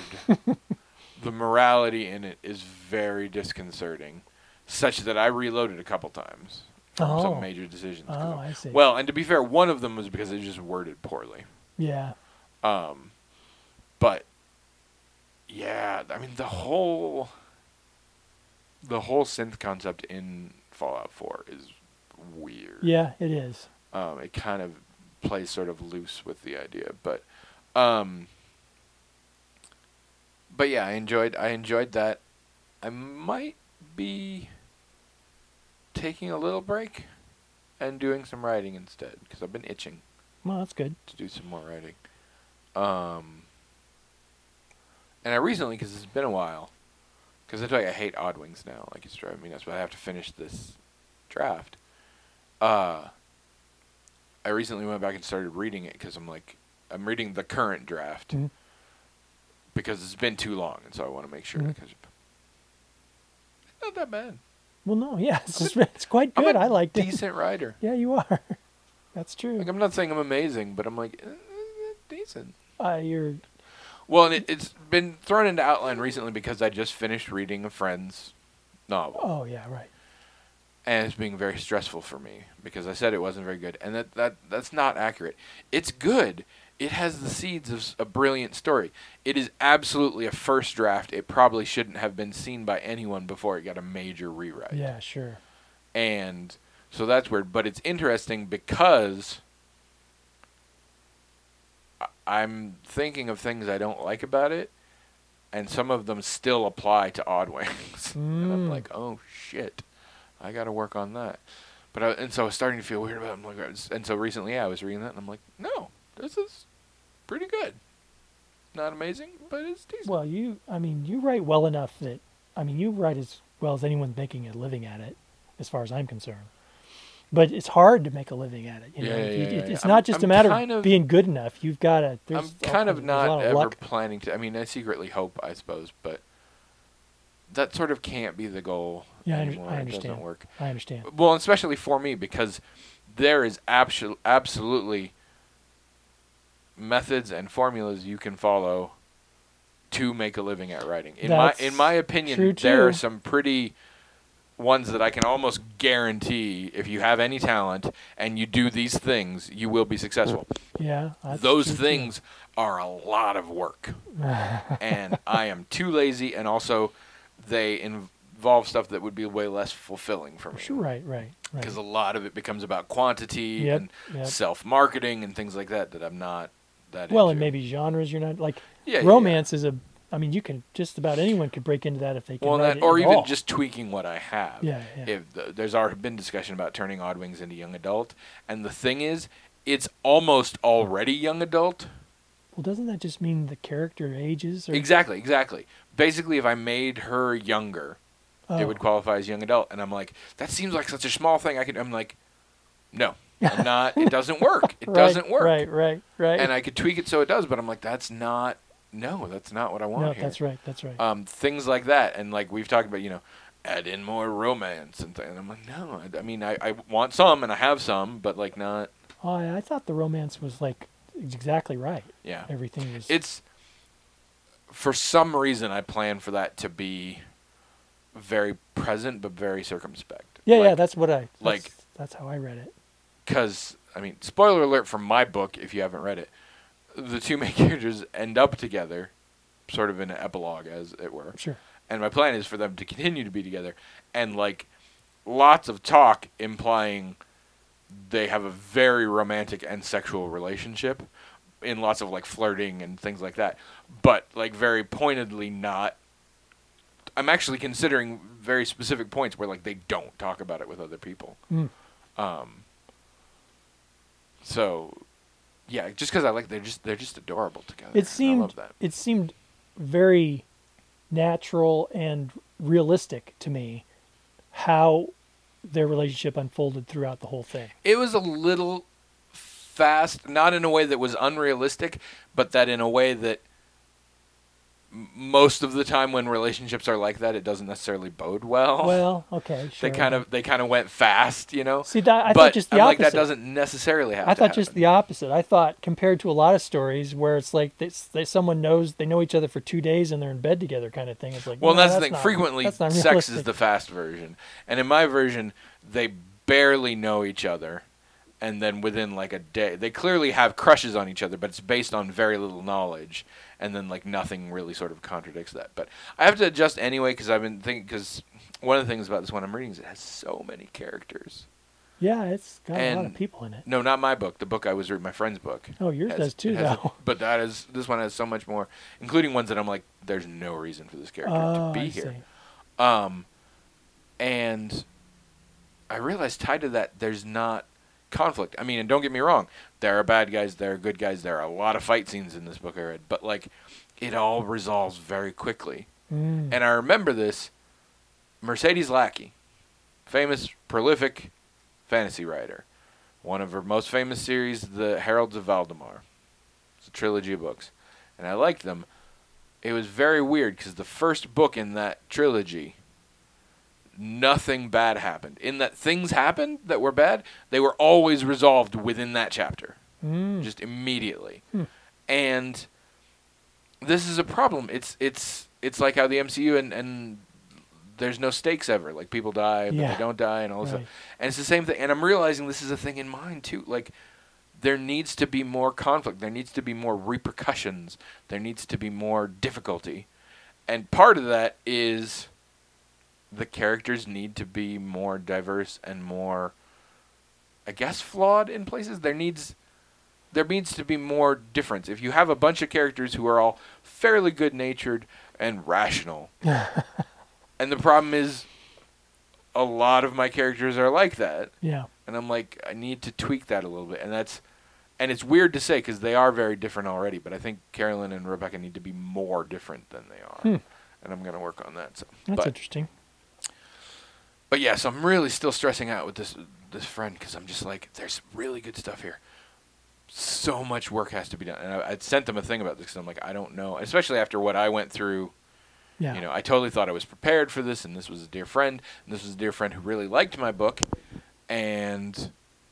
The morality in it is very disconcerting, such that I reloaded a couple times from Oh. some major decisions. 'cause Oh, of- I see. Well, and to be fair, one of them was because it just worded poorly. Yeah. Um, but yeah, I mean the whole the whole synth concept in Fallout four is weird. Yeah, it is. Um, it kind of plays sort of loose with the idea, but um, but yeah, I enjoyed I enjoyed that. I might be taking a little break and doing some writing instead because I've been itching Well, that's good. to do some more writing. Um, and I recently, because it's been a while, because I tell you I hate Odd Wings now. Like, it's driving me nuts, but I have to finish this draft. Uh, I recently went back and started reading it because I'm like, I'm reading the current draft Mhm. because it's been too long, and so I want to make sure. Mhm. Because it's not that bad. Well, no, yeah, it's, just, it's quite I'm good. a I liked it. decent writer. Yeah, you are. That's true. Like, I'm not saying I'm amazing, but I'm like, eh, eh, decent. Uh, you're. Well, and it, it's been thrown into outline recently because I just finished reading a friend's novel. Oh yeah, right. And it's being very stressful for me because I said it wasn't very good. And that, that that's not accurate. It's good. it has the seeds of s- a brilliant story. It is absolutely a first draft. It probably shouldn't have been seen by anyone before it got a major rewrite. Yeah, sure. And so that's weird. But it's interesting because I- I'm thinking of things I don't like about it, and some of them still apply to Odd Wings. And I'm Mm. like, oh, shit. I got to work on that. But I, And so I was starting to feel weird about it. I'm like, I was- and so recently, yeah, I was reading that, and I'm like, no, this is pretty good. Not amazing, but it's decent. Well, you, I mean, you write well enough that, I mean, you write as well as anyone's making a living at it, as far as I'm concerned. But it's hard to make a living at it. You know, Yeah, yeah, You- yeah, it- yeah. it's I'm- not just I'm a matter kind of of- being good enough. You've got to. I'm kind of not a ever luck. planning to. I mean, I secretly hope, I suppose, but that sort of can't be the goal Yeah, I under- anymore. I It understand. doesn't work. I understand. Well, especially for me, because there is abso- absolutely methods and formulas you can follow to make a living at writing. In That's my in my opinion, true, there are too. some pretty ones that I can almost guarantee if you have any talent and you do these things, you will be successful. Yeah. that's Those true, too. things are a lot of work. And I am too lazy, and also they involve stuff that would be way less fulfilling for me. Sure, right, right, right. Because a lot of it becomes about quantity Yep, and yep. self-marketing and things like that that I'm not that Well, into. and maybe genres you're not like. Yeah, yeah, romance is a. I mean, you can just about anyone could break into that if they can. Well, write that, it or at even all. just tweaking what I have. Yeah, yeah. If the, there's already been discussion about turning Odd Wings into young adult, and the thing is, it's almost already young adult. Well, doesn't that just mean the character ages? Or, Exactly, exactly. Basically, if I made her younger, oh. it would qualify as young adult. And I'm like, that seems like such a small thing. I could. I'm like, no, I'm not. It doesn't work. It Right, doesn't work. Right, right, right. And I could tweak it so it does, but I'm like, that's not. No, that's not what I want no, here. that's right. That's right. Um, things like that, and like we've talked about, you know, add in more romance and things. And I'm like, no. I, I mean, I, I want some, and I have some, but like not. oh, I, I thought the romance was like exactly right. Yeah. Everything was. It's for some reason I plan for that to be very present, but very circumspect. yeah, like, yeah. That's what I. That's, like- That's how I read it. Because, I mean, spoiler alert from my book, if you haven't read it, the two main characters end up together, sort of in an epilogue, as it were. Sure. And my plan is for them to continue to be together. And, like, lots of talk implying they have a very romantic and sexual relationship in lots of, like, flirting and things like that. But, like, very pointedly not. I'm actually considering very specific points where, like, they don't talk about it with other people. Mm. Um, so, yeah, just because I like they're just they're just adorable together. It and I seemed. love that. It seemed very natural and realistic to me how their relationship unfolded throughout the whole thing. It was a little fast, not in a way that was unrealistic, but that in a way that m- most of the time when relationships are like that, it doesn't necessarily bode well. Well, okay, sure. they kind of they kind of went fast, you know. See, that, I but thought just the I'm opposite. like that doesn't necessarily have I to thought just happen. the opposite. I thought compared to a lot of stories where it's like they, they, someone knows they know each other for two days and they're in bed together, kind of thing. It's like, Well, no, that's the that's thing. not- Frequently, that's not sex realistic. is the fast version, and in my version, they barely know each other, and then within like a day, they clearly have crushes on each other, but it's based on very little knowledge, and then like nothing really sort of contradicts that. But I have to adjust anyway because I've been thinking because one of the things about this one I'm reading is it has so many characters. Yeah, it's got a lot of And- people in it. No, not my book. The book I was reading, my friend's book. Oh, yours has- does too, it has a- though. but that is this one has so much more, including ones that I'm like, there's no reason for this character Oh, to be I here. see. Um, and I realized tied to that, there's not conflict. I mean, and don't get me wrong, there are bad guys, there are good guys, there are a lot of fight scenes in this book I read, but like, it all resolves very quickly. Mm. And I remember this, Mercedes Lackey, famous, prolific fantasy writer. One of her most famous series, The Heralds of Valdemar. It's a trilogy of books. And I liked them. It was very weird because the first book in that trilogy, nothing bad happened. In that things happened that were bad, they were always resolved within that chapter. Mm. Just immediately. Hmm. And this is a problem. It's it's it's like how the M C U and, and there's no stakes ever. Like people die, but Yeah. they don't die and all this Right. stuff. And it's the same thing. And I'm realizing this is a thing in mine too. Like there needs to be more conflict. There needs to be more repercussions. There needs to be more difficulty. And part of that is the characters need to be more diverse and more, I guess, flawed in places. There needs there needs to be more difference. If you have a bunch of characters who are all fairly good-natured and rational, and the problem is a lot of my characters are like that. Yeah. And I'm like, I need to tweak that a little bit. And that's, and it's weird to say because they are very different already, but I think Carolyn and Rebecca need to be more different than they are. Hmm. And I'm going to work on that. So. That's but, interesting. But yeah, so I'm really still stressing out with this this friend because I'm just like, there's really good stuff here. So much work has to be done. And I, I'd sent them a thing about this because I'm like, I don't know. Especially after what I went through. Yeah. You know, I totally thought I was prepared for this, and this was a dear friend, and this was a dear friend who really liked my book, and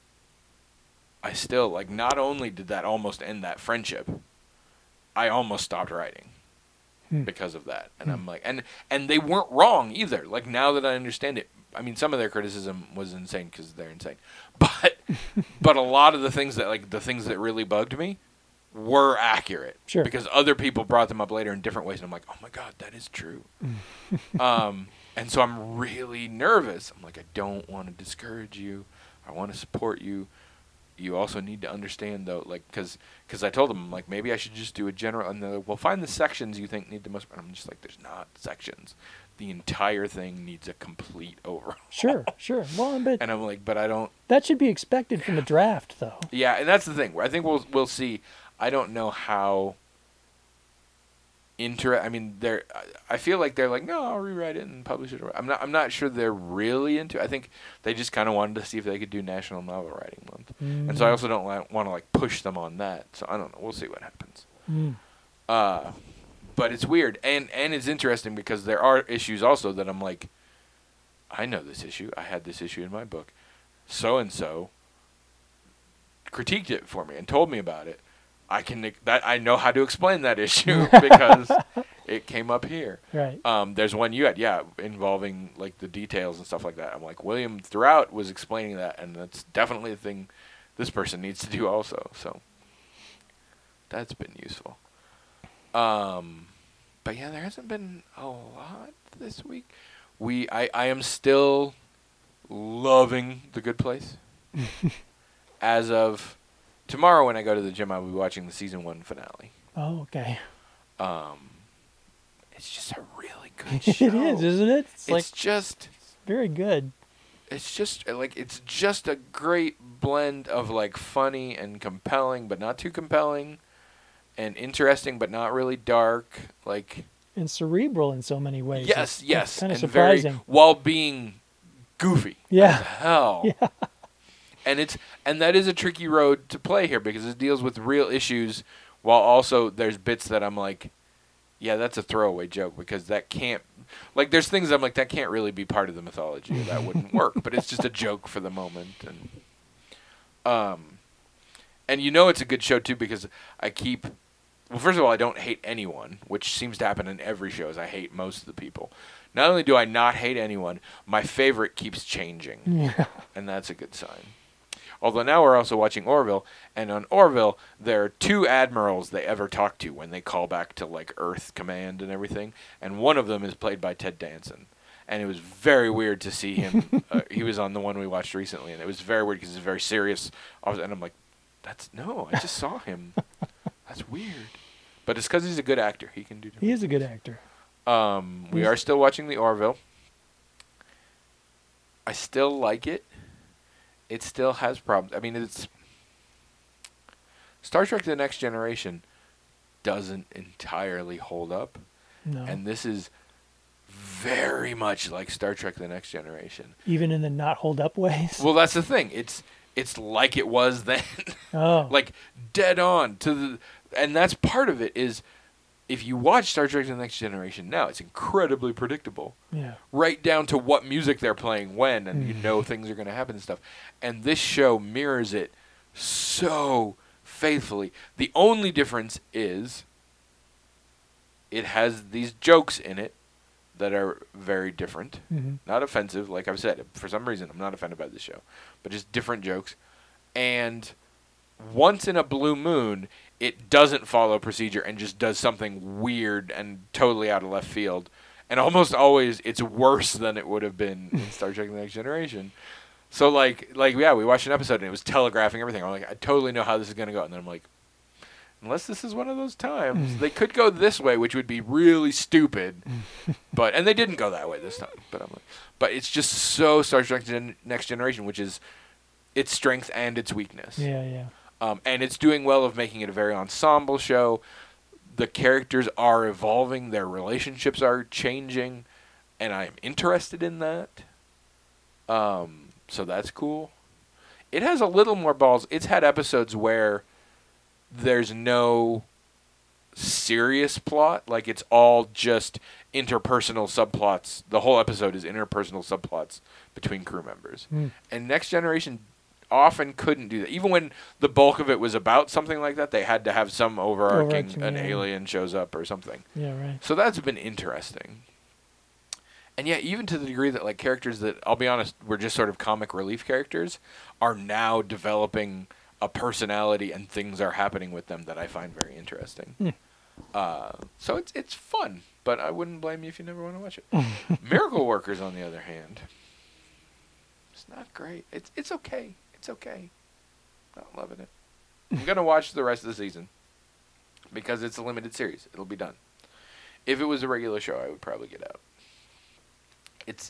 I still, like, not only did that almost end that friendship, I almost stopped writing Hmm. because of that. And Hmm. I'm like, and and they weren't wrong either. Like, now that I understand it, I mean, some of their criticism was insane because they're insane, but but a lot of the things that, like, the things that really bugged me were accurate. Sure. Because other people brought them up later in different ways, and I'm like, oh my God, that is true. um, and so I'm really nervous. I'm like, I don't want to discourage you. I want to support you. You also need to understand, though, like, because I told them, like, maybe I should just do a general, and they're like, well, find the sections you think need the most, and I'm just like, there's not sections. The entire thing needs a complete overhaul. Sure, sure. Well, but And I'm like, but I don't. that should be expected from the draft, though. Yeah, and that's the thing. I think we'll we'll see. I don't know how inter I mean they're I feel like they're like, no, I'll rewrite it and publish it. I'm not I'm not sure they're really into it. I think they just kind of wanted to see if they could do National Novel Writing Month. Mm. And so I also don't like, want to like push them on that. So I don't know. We'll see what happens. Mm. Uh but it's weird and and it's interesting because there are issues also that I'm like, I know this issue. I had this issue in my book. So and so critiqued it for me and told me about it. I can that I know how to explain that issue because it came up here. Right. Um, there's one you had, yeah, involving like the details and stuff like that. I'm like, William throughout was explaining that, and that's definitely a thing this person needs to do also. So that's been useful. Um, but yeah, there hasn't been a lot this week. We I, I am still loving The Good Place. As of tomorrow when I go to the gym, I'll be watching the season one finale. Oh, okay. Um, it's just a really good show. It is, isn't it? It's, It's like just, very good. it's just uh, like it's just a great blend of like funny and compelling, but not too compelling, and interesting, but not really dark. Like And cerebral in so many ways. yes, It's, yes, kind of and surprising. very while being goofy. Yeah. as hell. Yeah. And it's and that is a tricky road to play here because it deals with real issues while also there's bits that I'm like, yeah, that's a throwaway joke because that can't like there's things I'm like that can't really be part of the mythology or that wouldn't work, but it's just a joke for the moment and um and you know it's a good show too because I keep well first of all I don't hate anyone, which seems to happen in every show is I hate most of the people. Not only do I not hate anyone, my favorite keeps changing. Yeah. And that's a good sign. Although now we're also watching Orville, and on Orville, there are two admirals they ever talk to when they call back to, like, Earth Command and everything, and one of them is played by Ted Danson. And it was very weird to see him. uh, he was on the one we watched recently, and it was very weird because he's very serious. And I'm like, that's, no, I just saw him. That's weird. But it's because he's a good actor. He can do He is a good actor. Um, we He's- are still watching the Orville. I still like it. It still has problems. I mean, it's Star Trek: The Next Generation doesn't entirely hold up, No. and this is very much like Star Trek: The Next Generation. Even in the not hold up ways. Well, that's the thing. It's it's like it was then, Oh. like dead on to the, and that's part of it is. If you watch Star Trek: The Next Generation now, it's incredibly predictable. Yeah. Right down to what music they're playing when, and you know things are going to happen and stuff. And this show mirrors it so faithfully. The only difference is it has these jokes in it that are very different. Mhm. Not offensive, like I've said. For some reason, I'm not offended by this show. But just different jokes. And once in a blue moon, it doesn't follow procedure and just does something weird and totally out of left field. And almost always, it's worse than it would have been in Star Trek: The Next Generation. So, like, like yeah, we watched an episode and it was telegraphing everything. I'm like, I totally know how this is going to go. And then I'm like, unless this is one of those times, they could go this way, which would be really stupid. But and they didn't go that way this time. But I'm like, but it's just so Star Trek: Gen- Next Generation, which is its strength and its weakness. Yeah, yeah. Um, and it's doing well of making it a very ensemble show. The characters are evolving, their relationships are changing, and I'm interested in that. Um, so that's cool. It has a little more balls. It's had episodes where there's no serious plot. Like, it's all just interpersonal subplots. The whole episode is interpersonal subplots between crew members. Mm. And Next Generation often couldn't do that. Even when the bulk of it was about something like that, they had to have some overarching, Overarching, an yeah. alien shows up or something. Yeah, right. So that's been interesting. And yeah, even to the degree that, like, characters that, I'll be honest, were just sort of comic relief characters are now developing a personality and things are happening with them that I find very interesting. Hmm. Uh, so it's it's fun, but I wouldn't blame you if you never want to watch it. Miracle Workers, on the other hand, it's not great. It's it's okay. It's okay. Not loving it. I'm going to watch the rest of the season because it's a limited series. It'll be done. If it was a regular show, I would probably get out. It's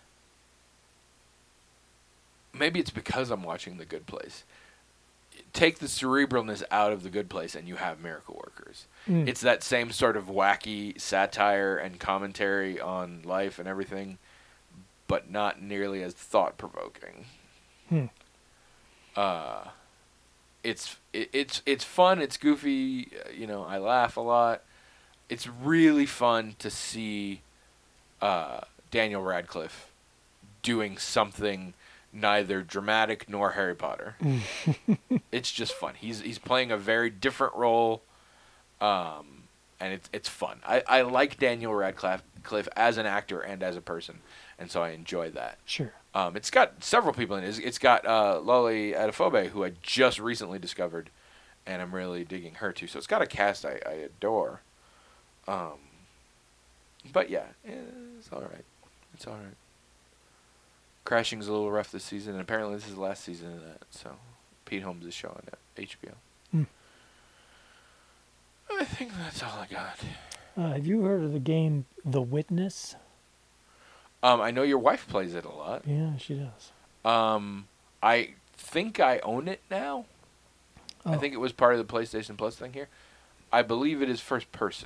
maybe it's because I'm watching The Good Place. Take the cerebralness out of The Good Place and you have Miracle Workers. Mm. It's that same sort of wacky satire and commentary on life and everything, but not nearly as thought-provoking. Hmm. Uh, it's it, it's it's fun. It's goofy. uh, You know, I laugh a lot. It's really fun to see uh, Daniel Radcliffe doing something neither dramatic nor Harry Potter. It's just fun. He's he's playing a very different role, um, and it's it's fun. I, I like Daniel Radcliffe Cliff as an actor and as a person, and so I enjoy that. Sure. Um, it's got several people in it. It's, it's got uh, Loli Adefobe, who I just recently discovered, and I'm really digging her too. So it's got a cast I, I adore. Um, but yeah, eh, it's all right. It's all right. Crashing's a little rough this season, and apparently this is the last season of that. So Pete Holmes is showing at H B O. Hmm. I think that's all I got. Uh, have you heard of the game The Witness? Um, I know your wife plays it a lot. Yeah, she does. Um, I think I own it now. Oh. I think it was part of the PlayStation Plus thing here. I believe it is first person.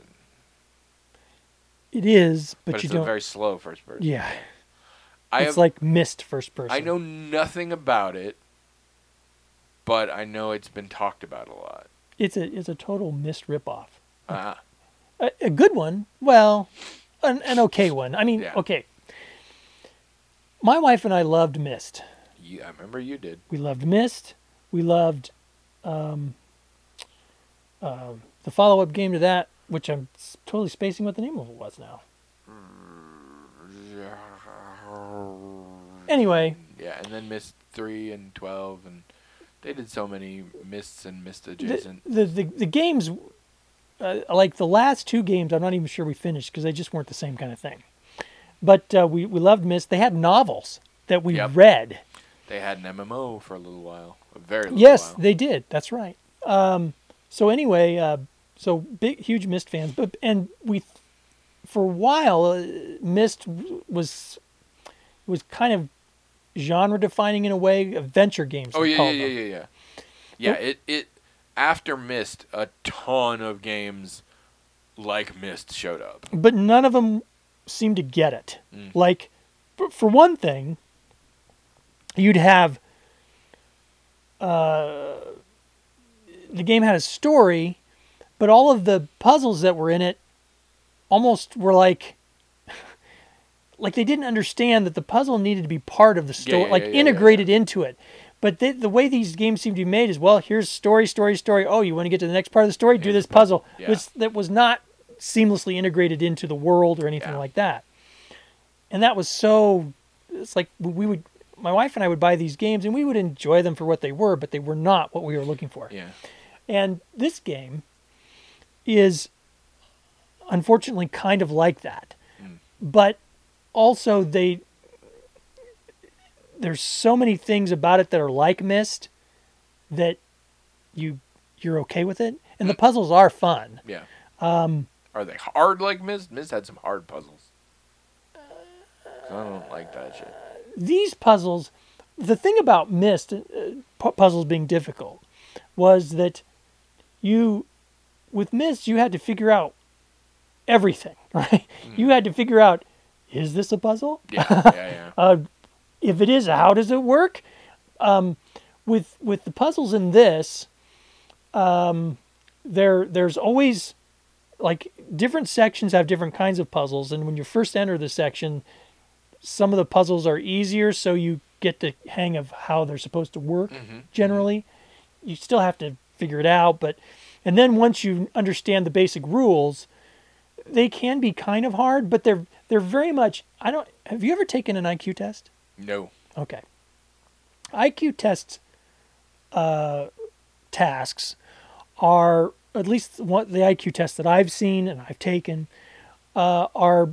It is, but, But, you it's don't. a very slow first person. Yeah. I it's have, like Myst first person. I know nothing about it, but I know it's been talked about a lot. It's a it's a total Myst ripoff. Ah, A, a good one. Well, an, an okay one. I mean, Yeah. okay. My wife and I loved Myst. you, I remember you did. We loved Myst. We loved um, uh, the follow-up game to that, which I'm s- totally spacing what the name of it was now. Anyway, Yeah, and then Mist three and twelve, and they did so many Mists and Mist the, adjacent. the, the, the games, uh, like the last two games, I'm not even sure we finished because they just weren't the same kind of thing. But uh, we, we loved Myst. They had novels that we Yep. read. They had an M M O for a little while, a very little Yes, while. they did. That's right. Um, so anyway, uh, so big, huge Myst fans, but and we, for a while, uh, Myst was was kind of genre defining in a way. Adventure games. Oh we yeah, yeah, called yeah, them. yeah, yeah. Yeah, it it after Myst, a ton of games like Myst showed up. But none of them seemed to get it. Mm. Like, for, for one thing, you'd have uh, the game had a story, but all of the puzzles that were in it almost were like like they didn't understand that the puzzle needed to be part of the story, yeah, like yeah, yeah, integrated into it. But they, the way these games seem to be made is, well, here's story, story, story. Oh, you want to get to the next part of the story? Do Here's this the puzzle. puzzle. Yeah. Which, that was not seamlessly integrated into the world or anything Yeah. like that. And that was so, it's like we would, my wife and I would buy these games, and we would enjoy them for what they were, but they were not what we were looking for. Yeah. And this game is unfortunately kind of like that. Mm. But also they there's so many things about it that are like Myst that you you're okay with it. And the puzzles are fun. Yeah. Um, Are they hard like Myst? Myst had some hard puzzles. I don't like that shit. these puzzles, the thing about Myst, uh, pu- puzzles being difficult, was that you, with Myst, you had to figure out everything, right? Mm. You had to figure out, is this a puzzle? Yeah, yeah, yeah. Uh, if it is, how does it work? Um, with with the puzzles in this, um, there there's always, like, different sections have different kinds of puzzles, and when you first enter the section, some of the puzzles are easier, so you get the hang of how they're supposed to work. Mm-hmm. Generally, you still have to figure it out, but and then once you understand the basic rules, they can be kind of hard, but they're they're very much. I don't. Have you ever taken an I Q test? No. Okay. I Q tests, uh, tasks are, at least one, the I Q tests that I've seen and I've taken, uh, are,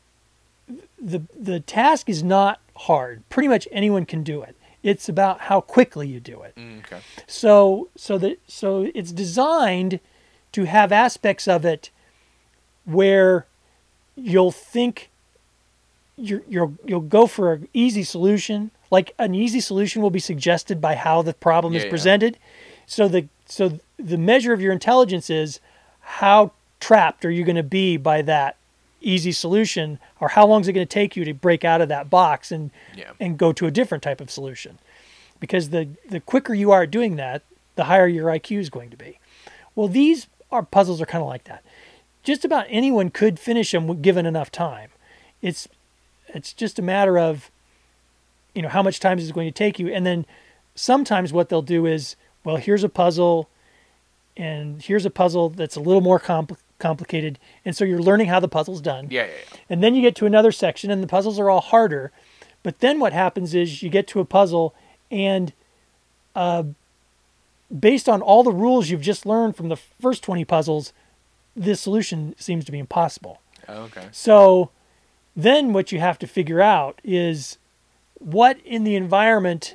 the the task is not hard. Pretty much anyone can do it. It's about how quickly you do it. Mm, okay. So so that so it's designed to have aspects of it where you'll think you're, you're, you'll go for an easy solution. Like an easy solution will be suggested by how the problem Yeah, is yeah. presented. So the so the measure of your intelligence is how trapped are you going to be by that easy solution, or how long is it going to take you to break out of that box and Yeah. and go to a different type of solution. Because the the quicker you are at doing that, the higher your I Q is going to be. Well, these are puzzles are kind of like that. Just about anyone could finish them given enough time. It's it's just a matter of, you know, how much time is it going to take you. And then sometimes what they'll do is, well, here's a puzzle, and here's a puzzle that's a little more compl- complicated. And so you're learning how the puzzle's done. Yeah, yeah, yeah. And then you get to another section, and the puzzles are all harder. But then what happens is you get to a puzzle, and uh, based on all the rules you've just learned from the first twenty puzzles, this solution seems to be impossible. Oh, okay. So then what you have to figure out is what in the environment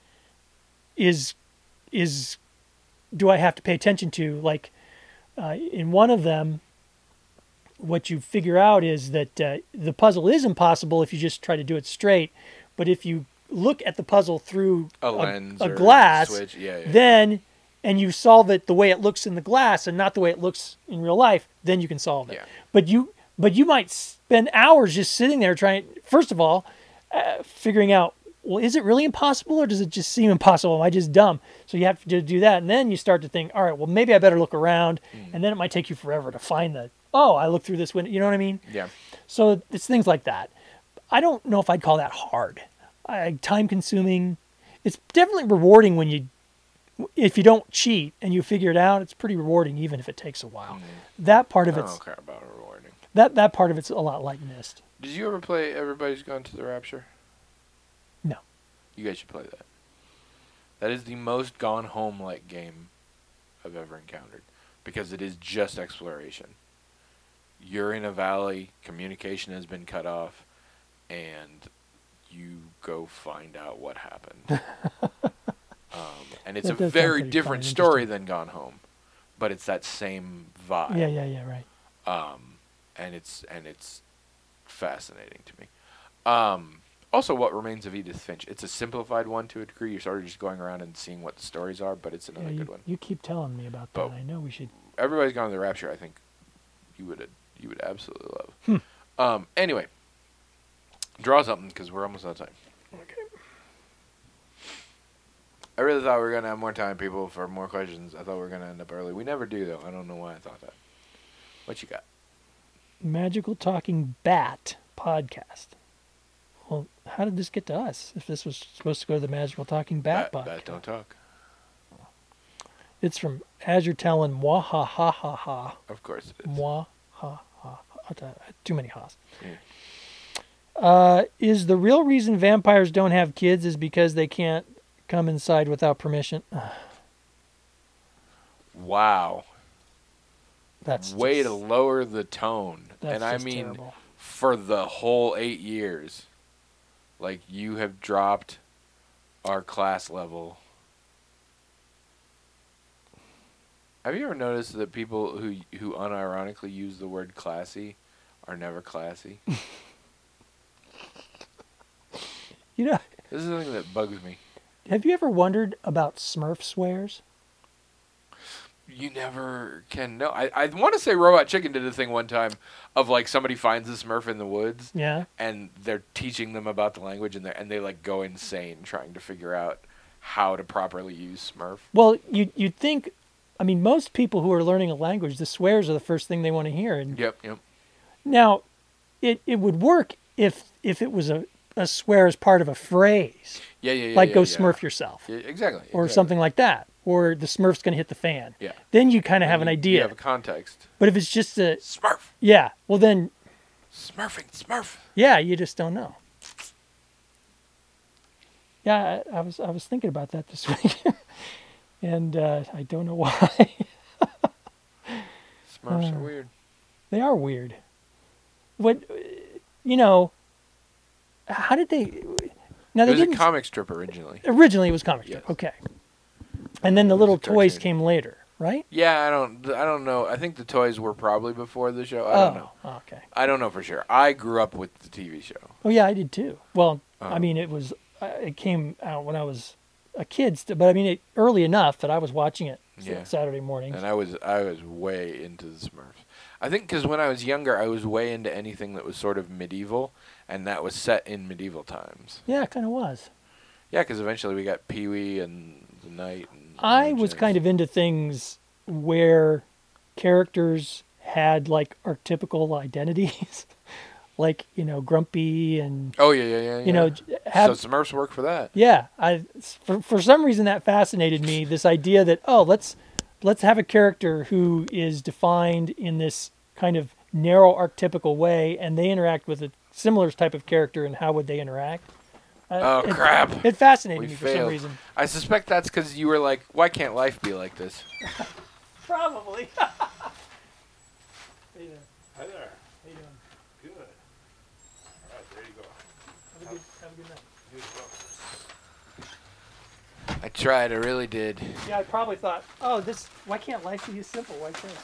is is do I have to pay attention to? Like uh, in one of them, what you figure out is that uh, the puzzle is impossible if you just try to do it straight. But if you look at the puzzle through A lens a or glass, switch. Yeah, yeah. then and you solve it the way it looks in the glass and not the way it looks in real life, then you can solve it. Yeah. But you but you might spend hours just sitting there trying, first of all, uh, figuring out, well, is it really impossible, or does it just seem impossible? Am I just dumb? So you have to do that, and then you start to think, all right, well, maybe I better look around, Mm. and then it might take you forever to find the, oh, I looked through this window. You know what I mean? Yeah. So it's things like that. I don't know if I'd call that hard. I, time consuming. It's definitely rewarding when you, if you don't cheat and you figure it out. It's pretty rewarding, even if it takes a while. Mm. That part of I it's don't care about rewarding. that that part of it's a lot like Myst. Did you ever play Everybody's Gone to the Rapture? No. You guys should play that. That is the most Gone Home-like game I've ever encountered, because it is just exploration. You're in a valley, communication has been cut off, and you go find out what happened. um, and it's That a does sound very pretty different fun, story interesting. than Gone Home, but it's that same vibe. Yeah, yeah, yeah, right. Um, and it's and it's fascinating to me. Um, also, What Remains of Edith Finch. It's a simplified one to a degree. You're sort of just going around and seeing what the stories are, but it's another Yeah, you, good one. you keep telling me about But- that. I know we should. Everybody's Gone to the Rapture. I think you would you would absolutely love. Hmm. Um, anyway, draw something because we're almost out of time. Okay. I really thought we were gonna have more time, people, for more questions. I thought we were gonna end up early. We never do, though. I don't know why I thought that. What you got? Magical Talking Bat podcast. Well, how did this get to us? If this was supposed to go to the Magical Talking Bat, Bat, podcast, bat don't talk. it's from Azure Talon. Mwah ha ha ha ha. Of course it is. Mwah ha ha. ha. Too many ha's. Yeah. Uh, is the real reason vampires don't have kids is because they can't come inside without permission? Wow. That's Way just, to lower the tone. that's And I just mean, terrible. for the whole eight years, like, you have dropped our class level. Have you ever noticed that people who who unironically use the word classy are never classy? You know, This is something that bugs me. have you ever wondered about Smurf swears? You never can know. I, I want to say Robot Chicken did a thing one time of, like, somebody finds a Smurf in the woods Yeah. and they're teaching them about the language and they and they like go insane trying to figure out how to properly use Smurf. Well, you you'd think, I mean, most people who are learning a language, the swears are the first thing they want to hear. And Yep, yep. now, it it would work if if it was a, a swear as part of a phrase, Yeah, yeah, yeah. like yeah, "Go yeah. Smurf yourself" Yeah, exactly. or exactly. something like that, or "The Smurf's going to hit the fan." Yeah. Then you kind of have And an you- idea. You have a context. But if it's just a Smurf. yeah, well then Smurfing. Smurf. yeah, you just don't know. Yeah, I, I was I was thinking about that this week, and uh, I don't know why. Smurfs Uh, are weird. They are weird. What, you know? How did they? Now It they was a didn't. comic strip originally. Originally, it was comic strip. Yes. Okay. And then the It was little a toys cartoon. came later, right? Yeah, I don't. I don't know. I think the toys were probably before the show. I don't know. Oh, okay. I don't know for sure. I grew up with the T V show. Oh yeah, I did too. Well, I Um, mean, it was uh, it came out when I was a kid, st- but I mean, it, early enough that I was watching it s- Yeah. Saturday mornings. And I was I was way into the Smurfs. I think because when I was younger, I was way into anything that was sort of medieval, and that was set in medieval times. Yeah, it kind of was. Yeah, because eventually we got Pee Wee and the Knight. And I was kind of into things where characters had like archetypical identities, like you know, grumpy and Oh yeah, yeah, yeah. you know, yeah. j- have so Smurfs work for that. yeah. I for for some reason that fascinated me. This idea that oh, let's let's have a character who is defined in this kind of narrow archetypical way, and they interact with a similar type of character, and how would they interact? Uh, Oh it, crap! It fascinated We me for some failed. reason. I suspect that's because you were like, "Why can't life be like this?" Probably. How you doing? Hi there. How you doing? Good. All right, there you go. Have a good, have a good night. You as well. I tried. I really did. Yeah, I probably thought, oh, this. Why can't life be simple? Why this?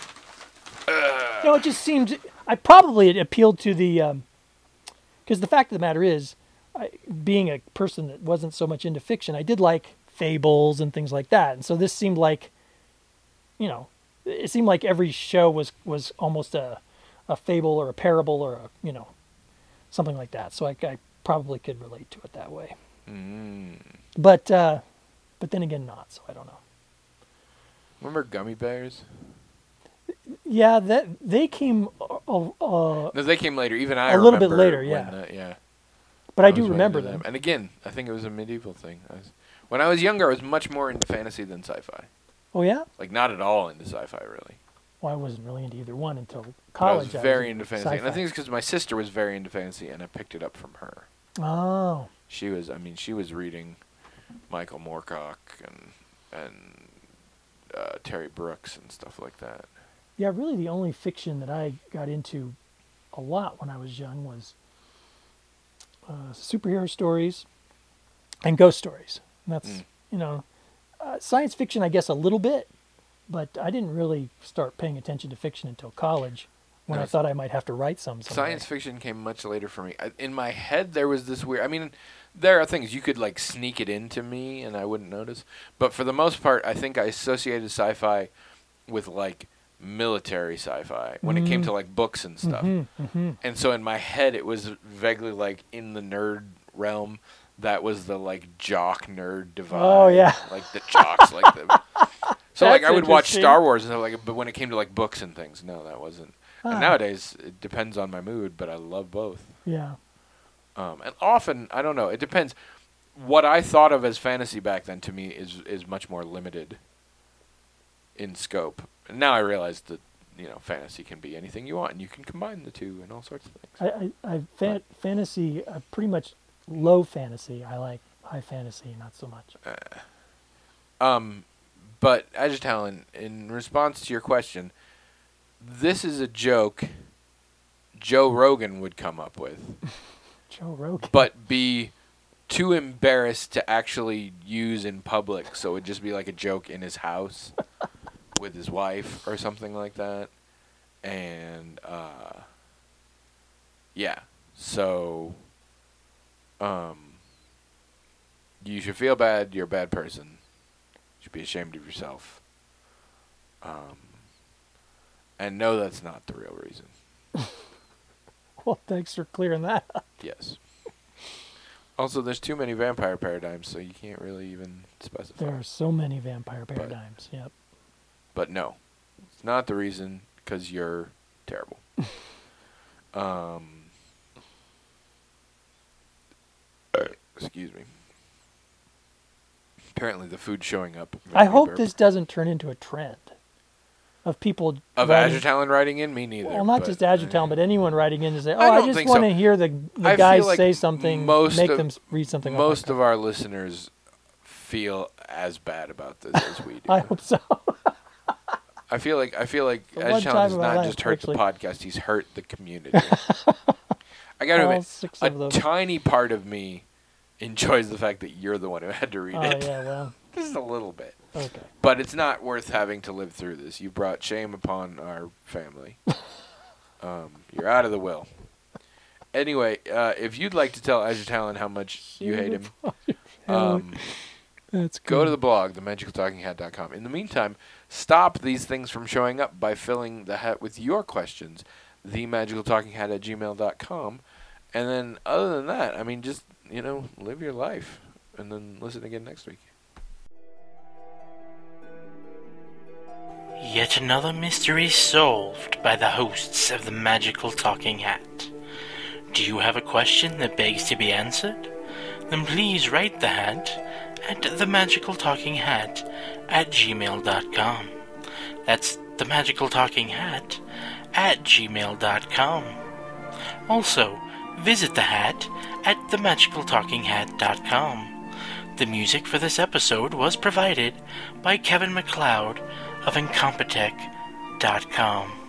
Ugh. No, it just seemed. I probably it appealed to the, because the fact of the matter is, I, being a person that wasn't so much into fiction, I did like fables and things like that, and so this seemed like, you know, it seemed like every show was was almost a, a fable or a parable or a you know, something like that. So I, I probably could relate to it that way. Mm. But uh, but then again, not. So I don't know. Remember Gummy Bears? Yeah, that they came. Uh, uh, No, they came later. Even I A little bit remember later, when yeah. the- yeah. but I, was do way remember into them. And again, I think it was a medieval thing. I was, when I was younger, I was much more into fantasy than sci-fi. Oh yeah. Like, not at all into sci-fi, really. Well, I wasn't really into either one until But college. I was very into into fantasy. And I sci-fi. think it's because my sister was very into fantasy, and I picked it up from her. Oh, She was, I mean, she was reading Michael Moorcock and and uh, Terry Brooks and stuff like that. yeah. Really, the only fiction that I got into a lot when I was young was uh, superhero stories and ghost stories. And that's Mm. you know, uh, science fiction, I guess, a little bit, but I didn't really start paying attention to fiction until college, when No, I thought I might have to write some. someday. Science fiction came much later for me. I, in my head, there was this weird. I mean, there are things you could like sneak it into me, and I wouldn't notice. But for the most part, I think I associated sci-fi with like military sci-fi when it came Mm. to like books and stuff. Mhm, mhm. And so in my head, it was vaguely like in the nerd realm. That was the like jock nerd divide. Oh, yeah. like the jocks, like the. So like That's I would watch interesting. Star Wars and stuff like, but when it came to like books and things, no, that wasn't. Ah, And nowadays, it depends on my mood, but I love both. yeah. Um, and often, I don't know, it depends. What I thought of as fantasy back then to me is is much more limited in scope. And now I realize that you know, fantasy can be anything you want, and you can combine the two and all sorts of things. I, I, I fan, fantasy, uh, pretty much low fantasy. I like high fantasy, not so much. Uh, um, but Agitalon, in response to your question, this is a joke Joe Rogan would come up with, Joe Rogan. but be too embarrassed to actually use in public, so it would just be like a joke in his house with his wife or something like that. And, uh, yeah, so, um, you should feel bad, you're a bad person. You should be ashamed of yourself. Um, and no, that's not the real reason. Well, thanks for clearing that up. Yes. Also, there's too many vampire paradigms, so you can't really even specify. There are so many vampire paradigms, but, yep. But no, it's not the reason, because you're terrible. um, excuse me. Apparently the food's showing up. I hope this doesn't turn into a trend of people Of writing, Agitalon writing in? Me neither. well, not but, just Agitalon, but anyone writing in to say, oh, I I, don't just think want so. to hear the, the I guys feel like say something, most make of- them s- read something. Most off of our listeners feel as bad about this as we do. I hope so. I feel like I feel like For one Agitalon time has in my not life, just hurt actually. the podcast; he's hurt the community. I gotta All admit, six a of them. tiny part of me enjoys the fact that you're the one who had to read Oh, it. yeah, well, Just a little bit, okay. but it's not worth having to live through this. You brought shame upon our family. um, you're out of the will. Anyway, uh, if you'd like to tell Agitalon how much you hate him, um, That's good. go to the blog, the magical talking hat dot com. In the meantime, stop these things from showing up by filling the hat with your questions, the magical talking hat at gmail dot com. And then, other than that, I mean, just, you know, live your life. And then listen again next week. Yet another mystery solved by the hosts of the Magical Talking Hat. Do you have a question that begs to be answered? Then please write the hat at the magical talking hat at gmail dot com. That's the magical talking hat at gmail dot com. Also, visit the hat at the magical talking hat dot com. The music for this episode was provided by Kevin MacLeod of incompetech dot com.